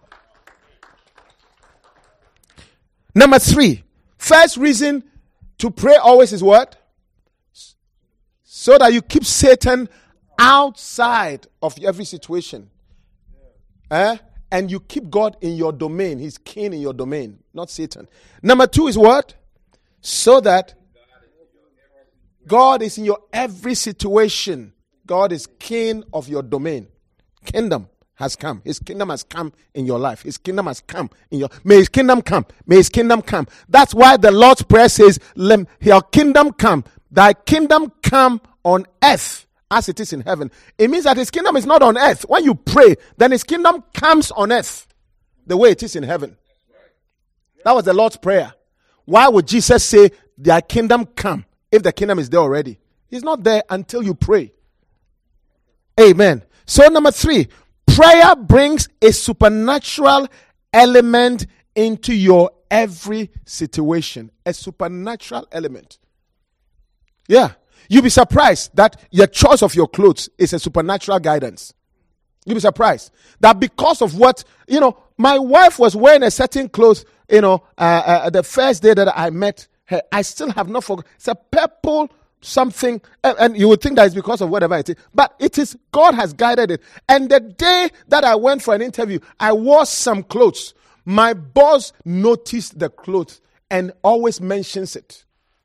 Number three. First reason to pray always is what? So that you keep Satan outside of every situation. Eh? And you keep God in your domain. He's king in your domain, not Satan. Number two is what? So that God is in your every situation. God is king of your domain. Kingdom has come. His kingdom has come in your life. His kingdom has come in your... May His kingdom come. May His kingdom come. That's why the Lord's Prayer says, your kingdom come. Thy kingdom come on earth as it is in heaven. It means that His kingdom is not on earth. When you pray, then His kingdom comes on earth the way it is in heaven. That was the Lord's Prayer. Why would Jesus say, thy kingdom come, if the kingdom is there already? He's not there until you pray. Amen. So number three, prayer brings a supernatural element into your every situation. A supernatural element. Yeah. You'll be surprised that your choice of your clothes is a supernatural guidance. You'll be surprised that because of what, you know, my wife was wearing a certain clothes, you know, uh, uh, the first day that I met her. I still have not forgotten. It's a purple something, and, and you would think that it's because of whatever it is. But it is, God has guided it. And the day that I went for an interview, I wore some clothes. My boss noticed the clothes and always mentions it.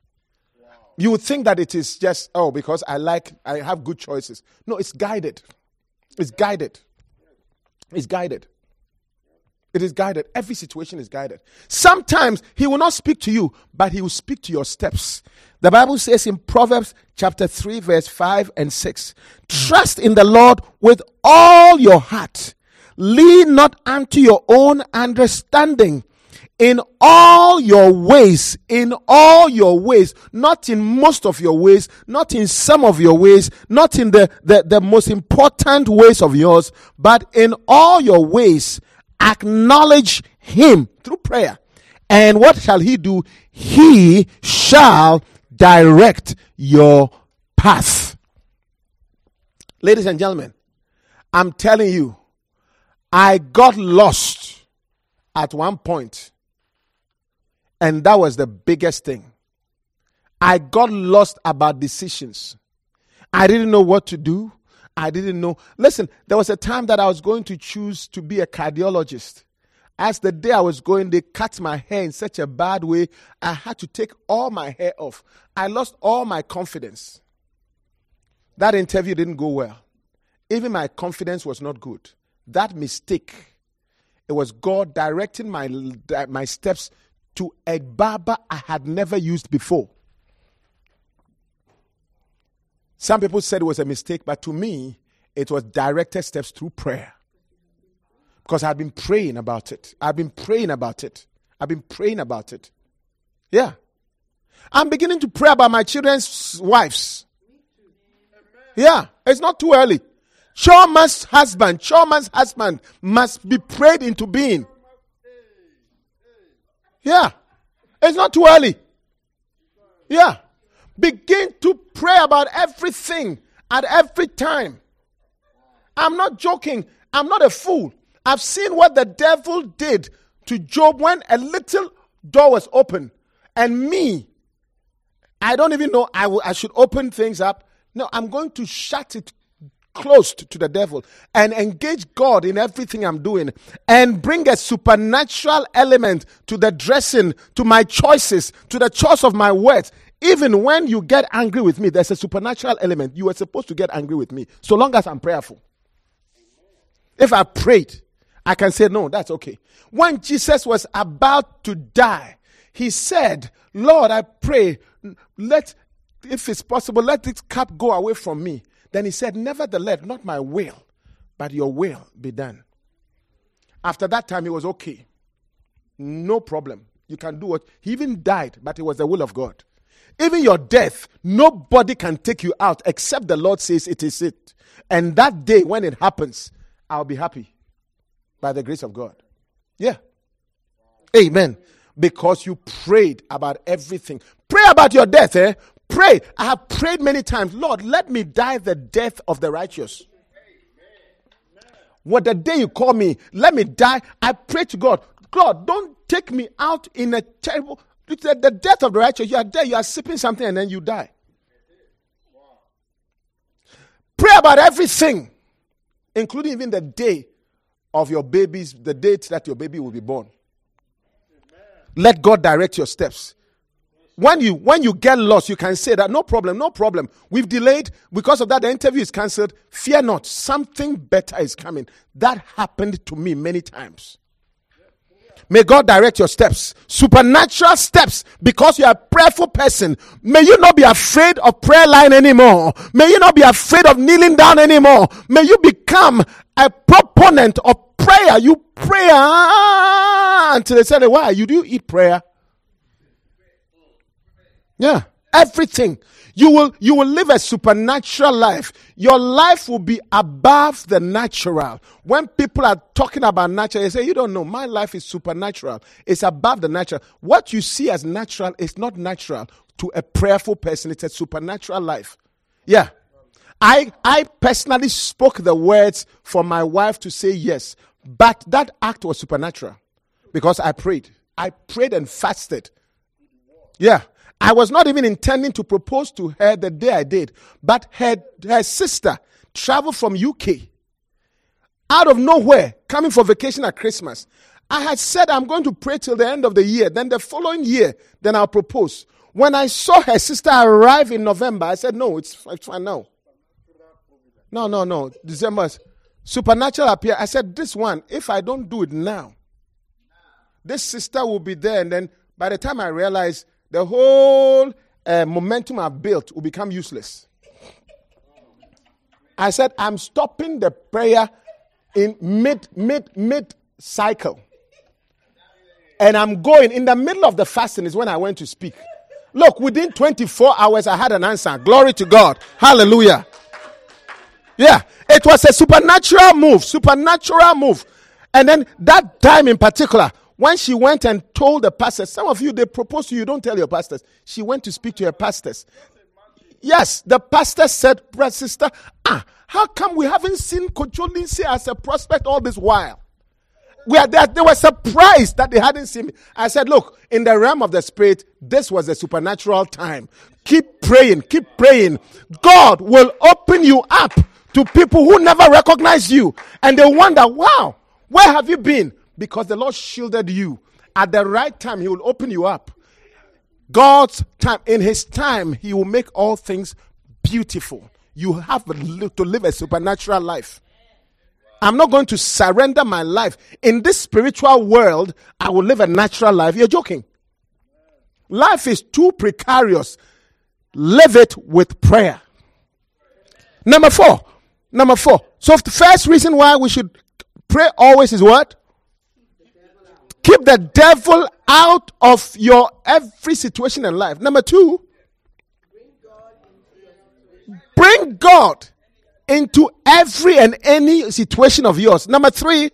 You would think that it is just, oh, because I like, I have good choices. No, it's guided. It's guided. It's guided. It is guided. Every situation is guided. Sometimes He will not speak to you, but He will speak to your steps. The Bible says in Proverbs chapter three, verse five and six, trust in the Lord with all your heart. Lean not unto your own understanding. In all your ways, in all your ways, not in most of your ways, not in some of your ways, not in the, the, the most important ways of yours, but in all your ways, acknowledge Him through prayer. And what shall He do? He shall direct your path. Ladies and gentlemen, I'm telling you, I got lost at one point. And that was the biggest thing. I got lost about decisions. I didn't know what to do. I didn't know. Listen, there was a time that I was going to choose to be a cardiologist. As the day I was going, they cut my hair in such a bad way, I had to take all my hair off. I lost all my confidence. That interview didn't go well. Even my confidence was not good. That mistake, it was God directing my, my steps to a barber I had never used before. Some people said it was a mistake, but to me, it was directed steps through prayer. Because I've been praying about it. I've been praying about it. I've been praying about it. Yeah. I'm beginning to pray about my children's wives. Yeah. It's not too early. Choma's husband, Choma's husband must be prayed into being. Yeah. It's not too early. Yeah. Begin to pray about everything at every time. I'm not joking. I'm not a fool. I've seen what the devil did to Job when a little door was open. And me, I don't even know I, will, I should open things up. No, I'm going to shut it closed to the devil and engage God in everything I'm doing and bring a supernatural element to the dressing, to my choices, to the choice of my words. Even when you get angry with me, there's a supernatural element. You are supposed to get angry with me so long as I'm prayerful. If I prayed, I can say, no, that's okay. When Jesus was about to die, he said, Lord, I pray, let, if it's possible, let this cup go away from me. Then he said, nevertheless, not my will, but your will be done. After that time, he was okay. No problem. You can do it. He even died, but it was the will of God. Even your death, nobody can take you out except the Lord says it is it. And that day when it happens, I'll be happy by the grace of God. Yeah. Amen. Because you prayed about everything. Pray about your death, eh? Pray. I have prayed many times. Lord, let me die the death of the righteous. What the day you call me, let me die. I pray to God. God, don't take me out in a terrible, the, the death of the righteous. You are there, you are sipping something and then you die. Pray about everything, including even the day of your baby's, the date that your baby will be born. Let God direct your steps. When you when you get lost, you can say that no problem, no problem. We've delayed because of that. The interview is cancelled. Fear not, something better is coming. That happened to me many times. May God direct your steps, supernatural steps, because you are a prayerful person. May you not be afraid of prayer line anymore. May you not be afraid of kneeling down anymore. May you become a proponent of prayer. You pray until they say, why? You do eat prayer. Yeah, everything. You will you will live a supernatural life. Your life will be above the natural. When people are talking about natural, they say, you don't know, my life is supernatural. It's above the natural. What you see as natural is not natural to a prayerful person. It's a supernatural life. Yeah. I I personally spoke the words for my wife to say yes. But that act was supernatural because I prayed. I prayed and fasted. Yeah. I was not even intending to propose to her the day I did, but her, her sister traveled from U K out of nowhere, coming for vacation at Christmas. I had said I'm going to pray till the end of the year. Then the following year, then I'll propose. When I saw her sister arrive in November, I said, no, it's, it's fine now. No, no, no. December, supernatural appear. I said, this one, if I don't do it now, this sister will be there. And then by the time I realize, the whole uh, momentum I've built will become useless. I said, I'm stopping the prayer in mid, mid, mid cycle. And I'm going, in the middle of the fasting is when I went to speak. Look, within twenty-four hours, I had an answer. Glory to God. Hallelujah. Yeah, it was a supernatural move, supernatural move. And then that time in particular, when she went and told the pastors, some of you, they propose to you, don't tell your pastors. She went to speak to her pastors. Yes, the pastor said, sister, ah, how come we haven't seen Kojo Lindsay as a prospect all this while? We are there, they were surprised that they hadn't seen me. I said, look, in the realm of the spirit, this was a supernatural time. Keep praying, keep praying. God will open you up to people who never recognize you. And they wonder, wow, where have you been? Because the Lord shielded you. At the right time, he will open you up. God's time, in his time, he will make all things beautiful. You have to live a supernatural life. I'm not going to surrender my life. In this spiritual world, I will live a natural life. You're joking. Life is too precarious. Live it with prayer. Number four. Number four. So the first reason why we should pray always is what? Keep the devil out of your every situation in life. Number two, bring God into every and any situation of yours. Number three,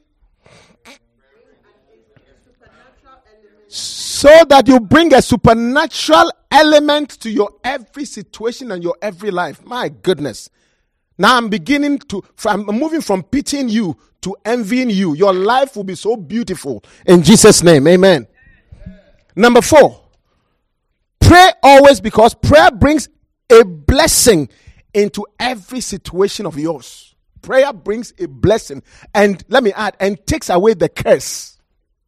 so that you bring a supernatural element to your every situation and your every life. My goodness. Now I'm beginning to, I'm moving from pitying you to envying you. Your life will be so beautiful. In Jesus' name, amen. Amen. Number four, pray always, because prayer brings a blessing into every situation of yours. Prayer brings a blessing. And let me add, and takes away the curse.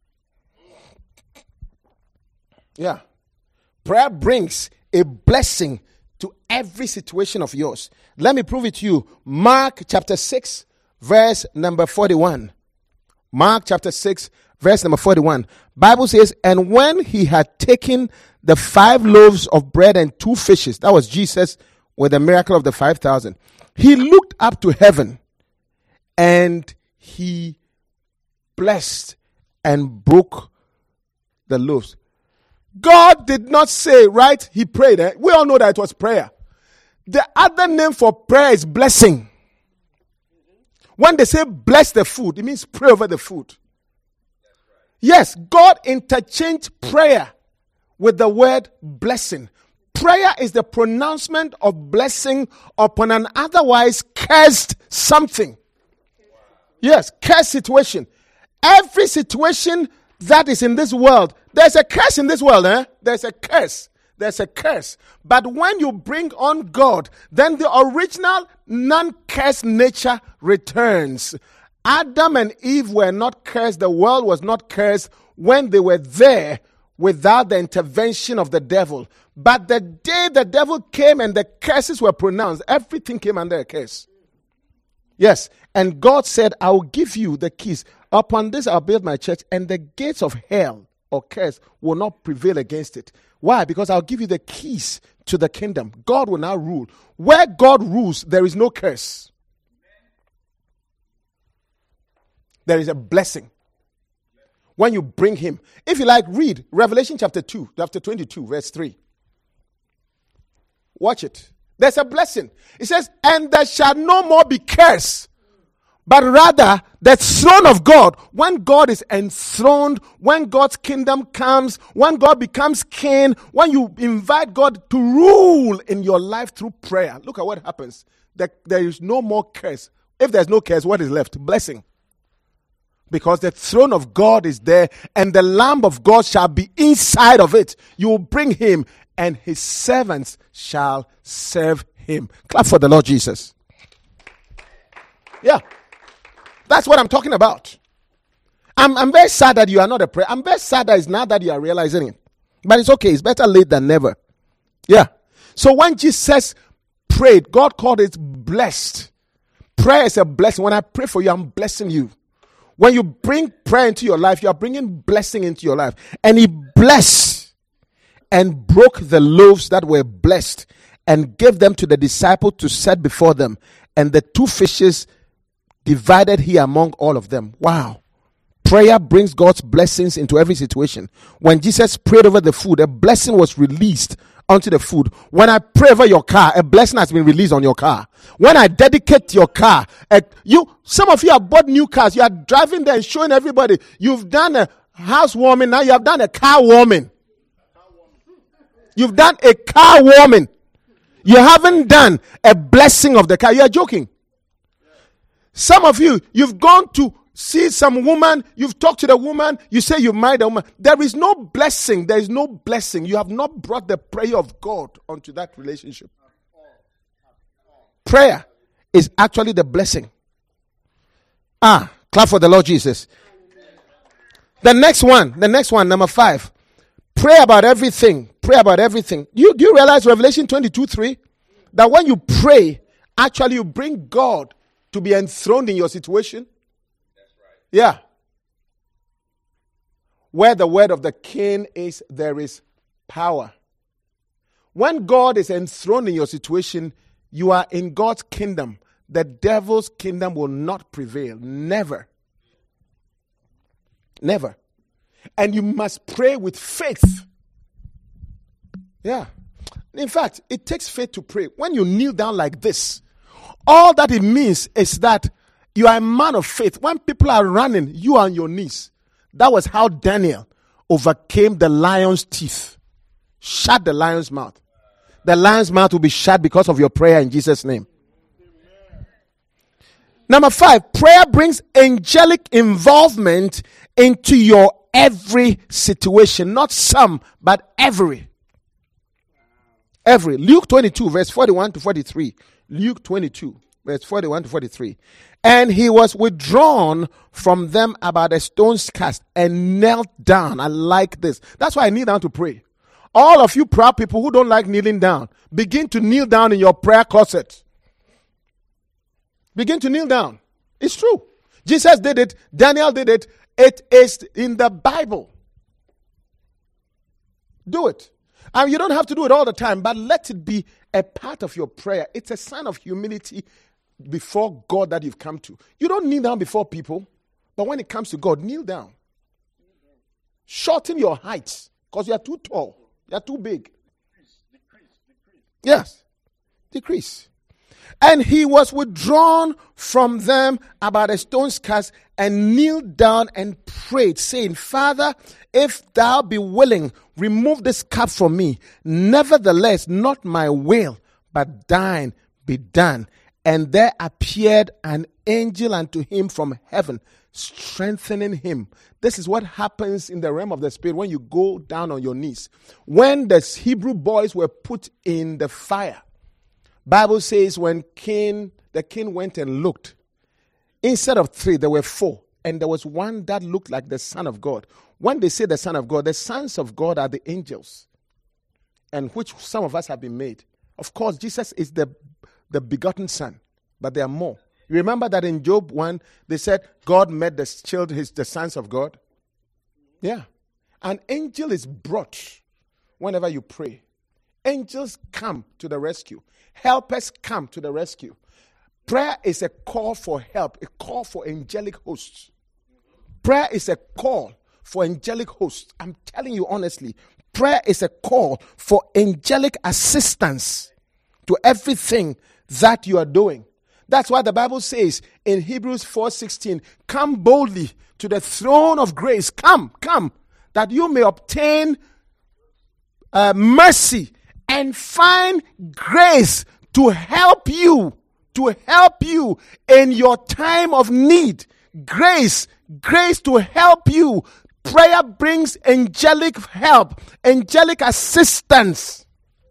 Yeah. Prayer brings a blessing to every situation of yours. Let me prove it to you. Mark chapter six, verse number forty-one. Mark chapter six, verse number forty-one. Bible says, and when he had taken the five loaves of bread and two fishes, that was Jesus with the miracle of the five thousand, he looked up to heaven and he blessed and broke the loaves. God did not say, right? He prayed. Eh? We all know that it was prayer. The other name for prayer is blessing. When they say bless the food, it means pray over the food. Yes, God interchanged prayer with the word blessing. Prayer is the pronouncement of blessing upon an otherwise cursed something. Yes, cursed situation. Every situation that is in this world, there's a curse in this world, eh? There's a curse. There's a curse. But when you bring on God, then the original non-cursed nature returns. Adam and Eve were not cursed. The world was not cursed when they were there without the intervention of the devil. But the day the devil came and the curses were pronounced, everything came under a curse. Yes. And God said, I will give you the keys. Upon this I'll build my church, and the gates of hell or curse will not prevail against it. Why? Because I'll give you the keys to the kingdom. God will now rule. Where God rules, there is no curse. There is a blessing. When you bring him. If you like, read Revelation chapter two, chapter twenty-two, verse three. Watch it. There's a blessing. It says, and there shall no more be curse, but rather the throne of God. When God is enthroned, when God's kingdom comes, when God becomes king, when you invite God to rule in your life through prayer, look at what happens. There, there is no more curse. If there's no curse, what is left? Blessing. Because the throne of God is there, and the Lamb of God shall be inside of it. You will bring him, and his servants shall serve him. Clap for the Lord Jesus. Yeah. That's what I'm talking about. I'm, I'm very sad that you are not a prayer. I'm very sad that it's not that you are realizing it. But it's okay. It's better late than never. Yeah. So when Jesus prayed, God called it blessed. Prayer is a blessing. When I pray for you, I'm blessing you. When you bring prayer into your life, you are bringing blessing into your life. And he blessed and broke the loaves that were blessed and gave them to the disciple to set before them. And the two fishes divided he among all of them. Wow. Prayer brings God's blessings into every situation. When Jesus prayed over the food, a blessing was released onto the food. When I pray over your car, a blessing has been released on your car. When I dedicate your car, uh, you, some of you have bought new cars. You are driving there and showing everybody. You've done a housewarming. Now you have done a car warming. You've done a car warming. You haven't done a blessing of the car. You are joking. Some of you, you've gone to see some woman, you've talked to the woman, you say you married a woman. There is no blessing. There is no blessing. You have not brought the prayer of God onto that relationship. Prayer is actually the blessing. Ah, clap for the Lord Jesus. The next one, the next one, number five. Pray about everything. Pray about everything. Do you, do you realize Revelation twenty-two three? That when you pray, actually you bring God to be enthroned in your situation? That's right. Yeah. Where the word of the king is, there is power. When God is enthroned in your situation, you are in God's kingdom. The devil's kingdom will not prevail. Never. Never. And you must pray with faith. Yeah. In fact, it takes faith to pray. When you kneel down like this, all that it means is that you are a man of faith. When people are running, you are on your knees. That was how Daniel overcame the lion's teeth. Shut the lion's mouth. The lion's mouth will be shut because of your prayer in Jesus' name. Number five, prayer brings angelic involvement into your every situation. Not some, but every. Every. Luke twenty-two, verse forty-one to forty-three. Luke twenty-two, verse forty-one to forty-three. And he was withdrawn from them about a stone's cast and knelt down. I like this. That's why I kneel down to pray. All of you proud people who don't like kneeling down, begin to kneel down in your prayer closet. Begin to kneel down. It's true. Jesus did it. Daniel did it. It is in the Bible. Do it. And you don't have to do it all the time, but let it be a part of your prayer. It's a sign of humility before God that you've come to. You don't kneel down before people, but when it comes to God, kneel down. Shorten your height because you are too tall. You are too big. Decrease, decrease, decrease. Yes. Decrease. And he was withdrawn from them about a stone's cast and kneeled down and prayed, saying, Father, if thou be willing, remove this cup from me. Nevertheless, not my will, but thine be done. And there appeared an angel unto him from heaven, strengthening him. This is what happens in the realm of the spirit when you go down on your knees. When the Hebrew boys were put in the fire, Bible says when king, the king went and looked, instead of three, there were four. And there was one that looked like the Son of God. When they say the Son of God, the sons of God are the angels, and which some of us have been made. Of course, Jesus is the, the begotten Son, but there are more. You remember that in Job one, they said God made the children, his, the sons of God? Yeah. An angel is brought whenever you pray. Angels come to the rescue. Helpers come to the rescue. Prayer is a call for help, a call for angelic hosts. Prayer is a call for angelic hosts. I'm telling you honestly, prayer is a call for angelic assistance to everything that you are doing. That's why the Bible says in Hebrews four sixteen, come boldly to the throne of grace. Come, come, that you may obtain uh, mercy and find grace to help you, to help you in your time of need. Grace, grace to help you. Prayer brings angelic help, angelic assistance.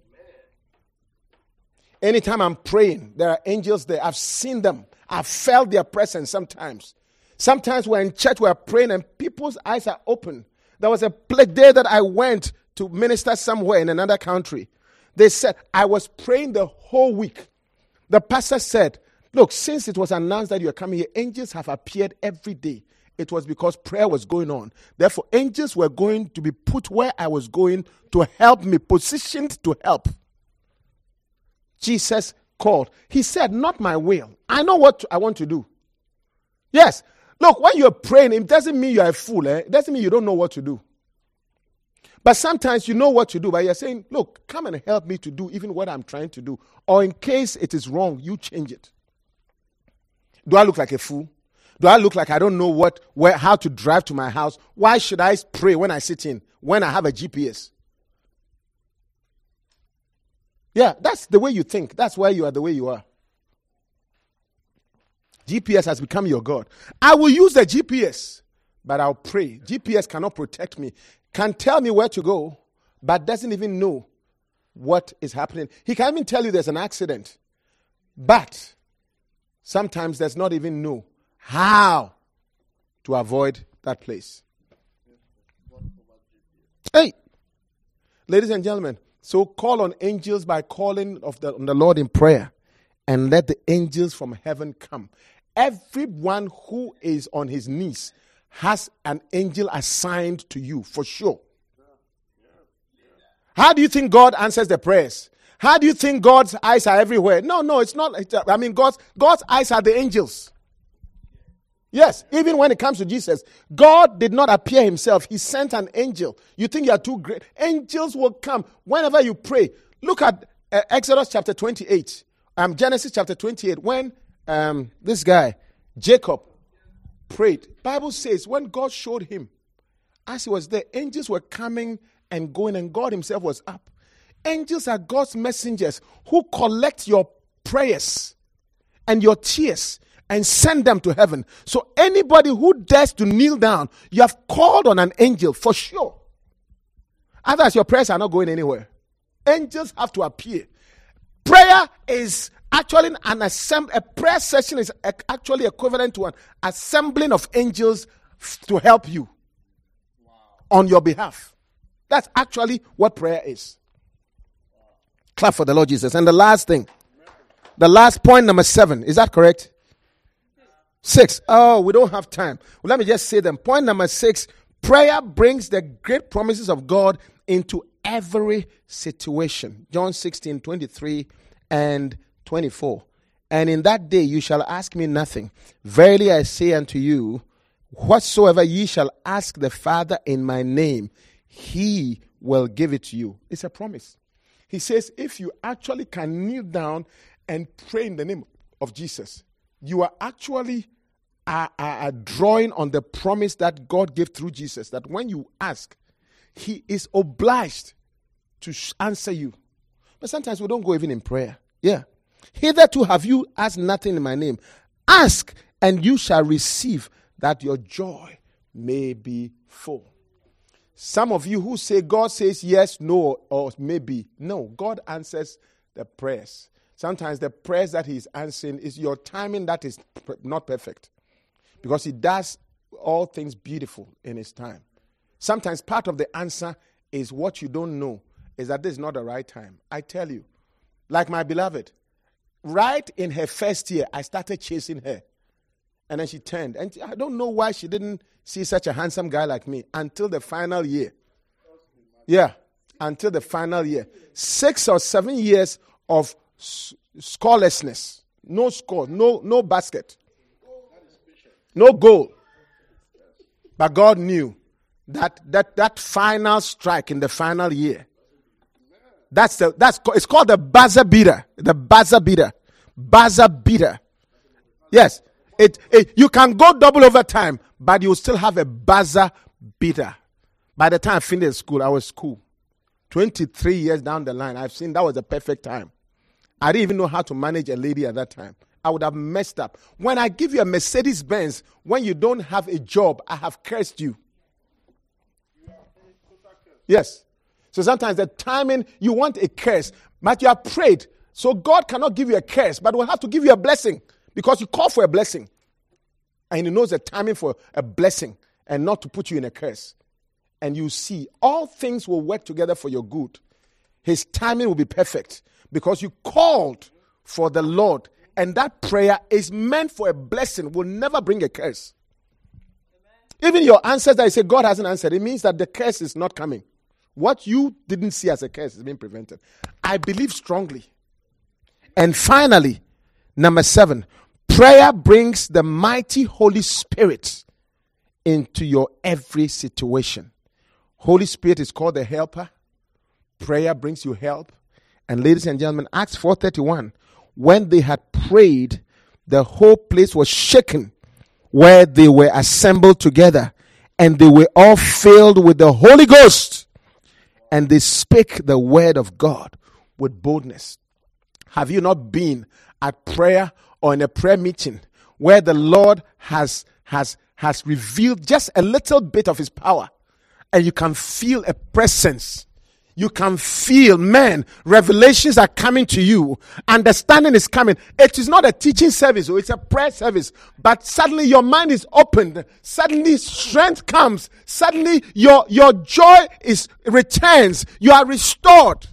Anytime I'm praying, there are angels there. I've seen them. I've felt their presence sometimes. Sometimes we're in church, we're praying, and people's eyes are open. There was a day that I went to minister somewhere in another country. They said, I was praying the whole week. The pastor said, look, since it was announced that you are coming here, angels have appeared every day. It was because prayer was going on. Therefore, angels were going to be put where I was going to help me, positioned to help. Jesus called. He said, not my will. I know what I want to do. Yes. Look, when you're praying, it doesn't mean you're a fool. Eh? It doesn't mean you don't know what to do. But sometimes you know what to do, but you're saying, look, come and help me to do even what I'm trying to do. Or in case it is wrong, you change it. Do I look like a fool? Do I look like I don't know what, where, how to drive to my house? Why should I pray when I sit in, when I have a G P S? Yeah, that's the way you think. That's why you are the way you are. G P S has become your God. I will use the G P S, but I'll pray. G P S cannot protect me, can tell me where to go, but doesn't even know what is happening. He can even tell you there's an accident, but sometimes does not even know how to avoid that place. Hey, ladies and gentlemen, so call on angels by calling of the, on the Lord in prayer, and let the angels from heaven come. Everyone who is on his knees has an angel assigned to you, for sure. How do you think God answers the prayers? How do you think God's eyes are everywhere? No, no, it's not. I mean, God's, God's eyes are the angels. Yes, even when it comes to Jesus, God did not appear himself. He sent an angel. You think you are too great. Angels will come whenever you pray. Look at uh, Exodus chapter twenty-eight. Um, Genesis chapter twenty-eight. When um, this guy, Jacob, prayed, Bible says when God showed him, as he was there, angels were coming and going, and God himself was up. Angels are God's messengers who collect your prayers and your tears and send them to heaven. So anybody who dares to kneel down, you have called on an angel for sure. Otherwise, your prayers are not going anywhere. Angels have to appear. Prayer is actually an assembly. A prayer session is actually equivalent to an assembling of angels f- to help you wow. on your behalf. That's actually what prayer is. Wow. Clap for the Lord Jesus. And the last thing, the last point, number seven, is that correct? Six. Oh, we don't have time. Well, let me just say them. Point number six, prayer brings the great promises of God into every situation. John sixteen, twenty-three and twenty-four. And in that day you shall ask me nothing. Verily I say unto you, whatsoever ye shall ask the Father in my name, he will give it to you. It's a promise. He says, if you actually can kneel down and pray in the name of Jesus, you are actually uh, uh, drawing on the promise that God gave through Jesus, that when you ask, he is obliged to sh- answer you. But sometimes we don't go even in prayer. Yeah. Hitherto have you asked nothing in my name. Ask, and you shall receive, that your joy may be full. Some of you who say God says yes, no, or maybe. No, God answers the prayers. Sometimes the prayers that he's answering is your timing that is not perfect. Because he does all things beautiful in his time. Sometimes part of the answer is what you don't know, is that this is not the right time. I tell you, like my beloved, right in her first year, I started chasing her. And then she turned. And I don't know why she didn't see such a handsome guy like me until the final year. Yeah, until the final year. Six or seven years of scorelessness. No score, no, no basket. No goal. But God knew that that that final strike in the final year. That's the that's it's called the buzzer beater. The buzzer beater. Buzzer beater. Yes. It, it you can go double overtime, but you still have a buzzer beater. By the time I finished school, I was cool. twenty-three years down the line, I've seen that was the perfect time. I didn't even know how to manage a lady at that time. I would have messed up. When I give you a Mercedes Benz, when you don't have a job, I have cursed you. Yes. So sometimes the timing, you want a curse, but you have prayed. So God cannot give you a curse, but will have to give you a blessing because you call for a blessing. And he knows the timing for a blessing and not to put you in a curse. And you see, all things will work together for your good. His timing will be perfect because you called for the Lord. And that prayer is meant for a blessing, will never bring a curse. Amen. Even your answers that you say God hasn't answered, it means that the curse is not coming. What you didn't see as a curse is being prevented. I believe strongly. And finally, number seven, prayer brings the mighty Holy Spirit into your every situation. Holy Spirit is called the helper. Prayer brings you help. And ladies and gentlemen, Acts four thirty-one, when they had prayed, the whole place was shaken where they were assembled together, and they were all filled with the Holy Ghost, and they spake the word of God with boldness. Have you not been at prayer or in a prayer meeting where the Lord has has has revealed just a little bit of his power, and you can feel a presence? You can feel, man, revelations are coming to you. Understanding is coming. It is not a teaching service, or it's a prayer service. But suddenly your mind is opened. Suddenly strength comes. Suddenly your, your joy is returns. You are restored.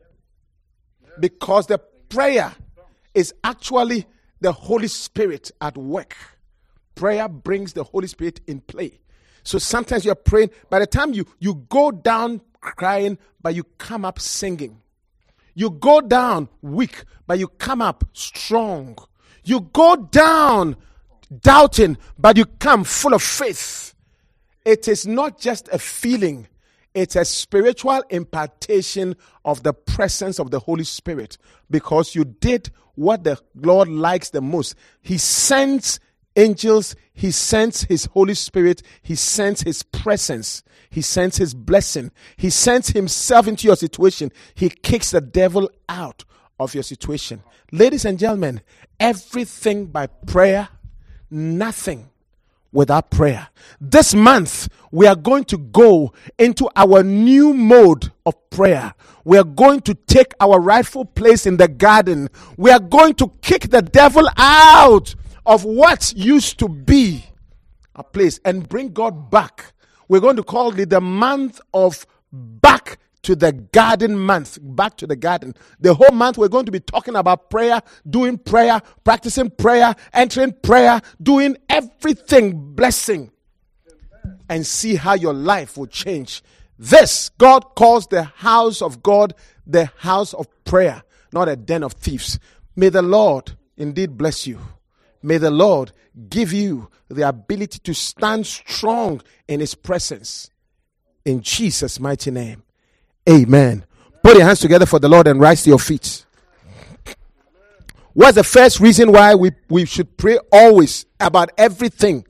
Because the prayer is actually the Holy Spirit at work. Prayer brings the Holy Spirit in play. So sometimes you're praying. By the time you, you go down crying, but you come up singing. You go down weak, but you come up strong. You go down doubting, but you come full of faith. It is not just a feeling. It's a spiritual impartation of the presence of the Holy Spirit, because you did what the Lord likes the most. He sends angels, he sends his Holy Spirit, he sends his presence, he sends his blessing, he sends himself into your situation. He kicks the devil out of your situation. Ladies and gentlemen, everything by prayer nothing without prayer. This month, we are going to go into our new mode of prayer. We are going to take our rightful place in the garden. We are going to kick the devil out of what used to be a place and bring God back. We're going to call it the month of back to the garden month. Back to the garden. The whole month we're going to be talking about prayer, doing prayer, practicing prayer, entering prayer, doing everything blessing, and see how your life will change. This, God calls the house of God the house of prayer, not a den of thieves. May the Lord indeed bless you. May the Lord give you the ability to stand strong in His presence. In Jesus' mighty name. Amen. Put your hands together for the Lord and rise to your feet. What's the first reason why we, we should pray always about everything?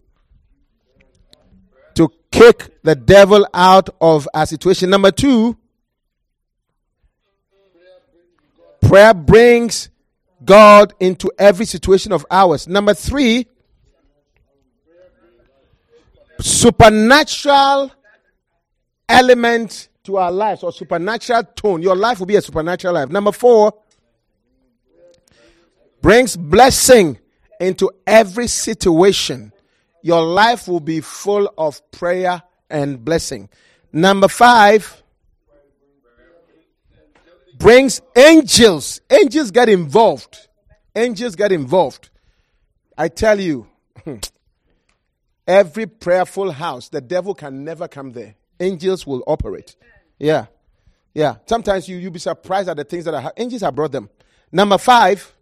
To kick the devil out of our situation. Number two, prayer brings God into every situation of ours. Number three, supernatural element to our lives, or supernatural tone. Your life will be a supernatural life. Number four, brings blessing into every situation. Your life will be full of prayer and blessing. Number five, brings angels. Angels get involved. Angels get involved. I tell you, every prayerful house, the devil can never come there. Angels will operate. Yeah. Yeah. Sometimes you, you'll be surprised at the things that are, angels have brought them. Number five,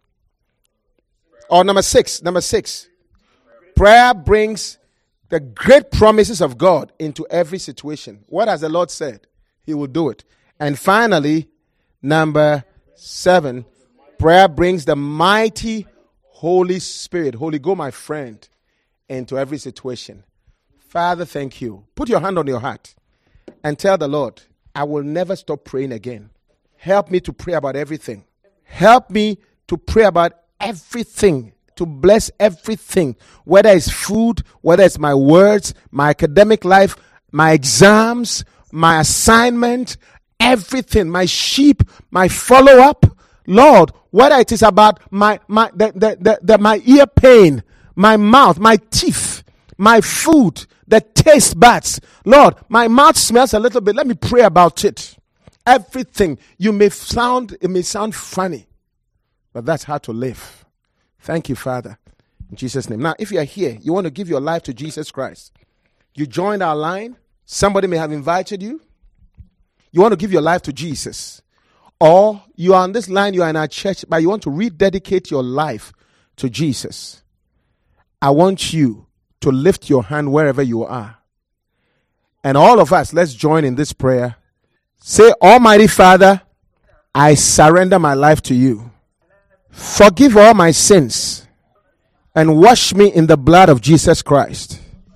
or number six, number six, prayer brings the great promises of God into every situation. What has the Lord said? He will do it. And finally, number seven, prayer brings the mighty Holy Spirit, Holy Go, my friend, into every situation. Father, thank you. Put your hand on your heart and tell the Lord, I will never stop praying again. Help me to pray about everything. Help me to pray about everything, to bless everything, whether it's food, whether it's my words, my academic life, my exams, my assignment, everything, my sheep, my follow-up. Lord, whether it is about my my the, the, the, the, my ear pain, my mouth, my teeth, my food, the taste buds. Lord, my mouth smells a little bit. Let me pray about it. Everything. You may sound, it may sound funny, but that's how to live. Thank you, Father. In Jesus' name. Now, if you are here, you want to give your life to Jesus Christ. You joined our line. Somebody may have invited you. You want to give your life to Jesus. Or you are on this line, you are in our church, but you want to rededicate your life to Jesus. I want you to lift your hand wherever you are. And all of us, let's join in this prayer. Say, Almighty Father, I surrender my life to you. Forgive all my sins and wash me in the blood of Jesus Christ.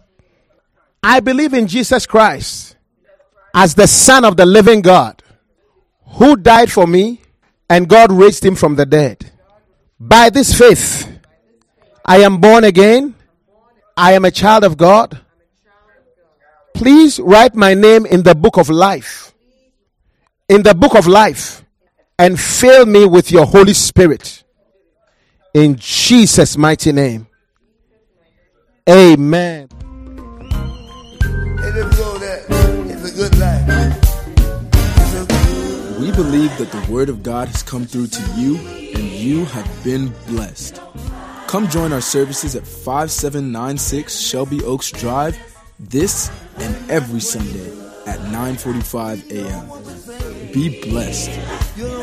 I believe in Jesus Christ as the Son of the living God, who died for me and God raised him from the dead. By this faith, I am born again. I am a child of God. Please write my name in the book of life. In the book of life. And fill me with your Holy Spirit. In Jesus' mighty name. Amen. It's a good life. We believe that the word of God has come through to you and you have been blessed. Come join our services at five seven nine six Shelby Oaks Drive this and every Sunday at nine forty-five a.m. Be blessed.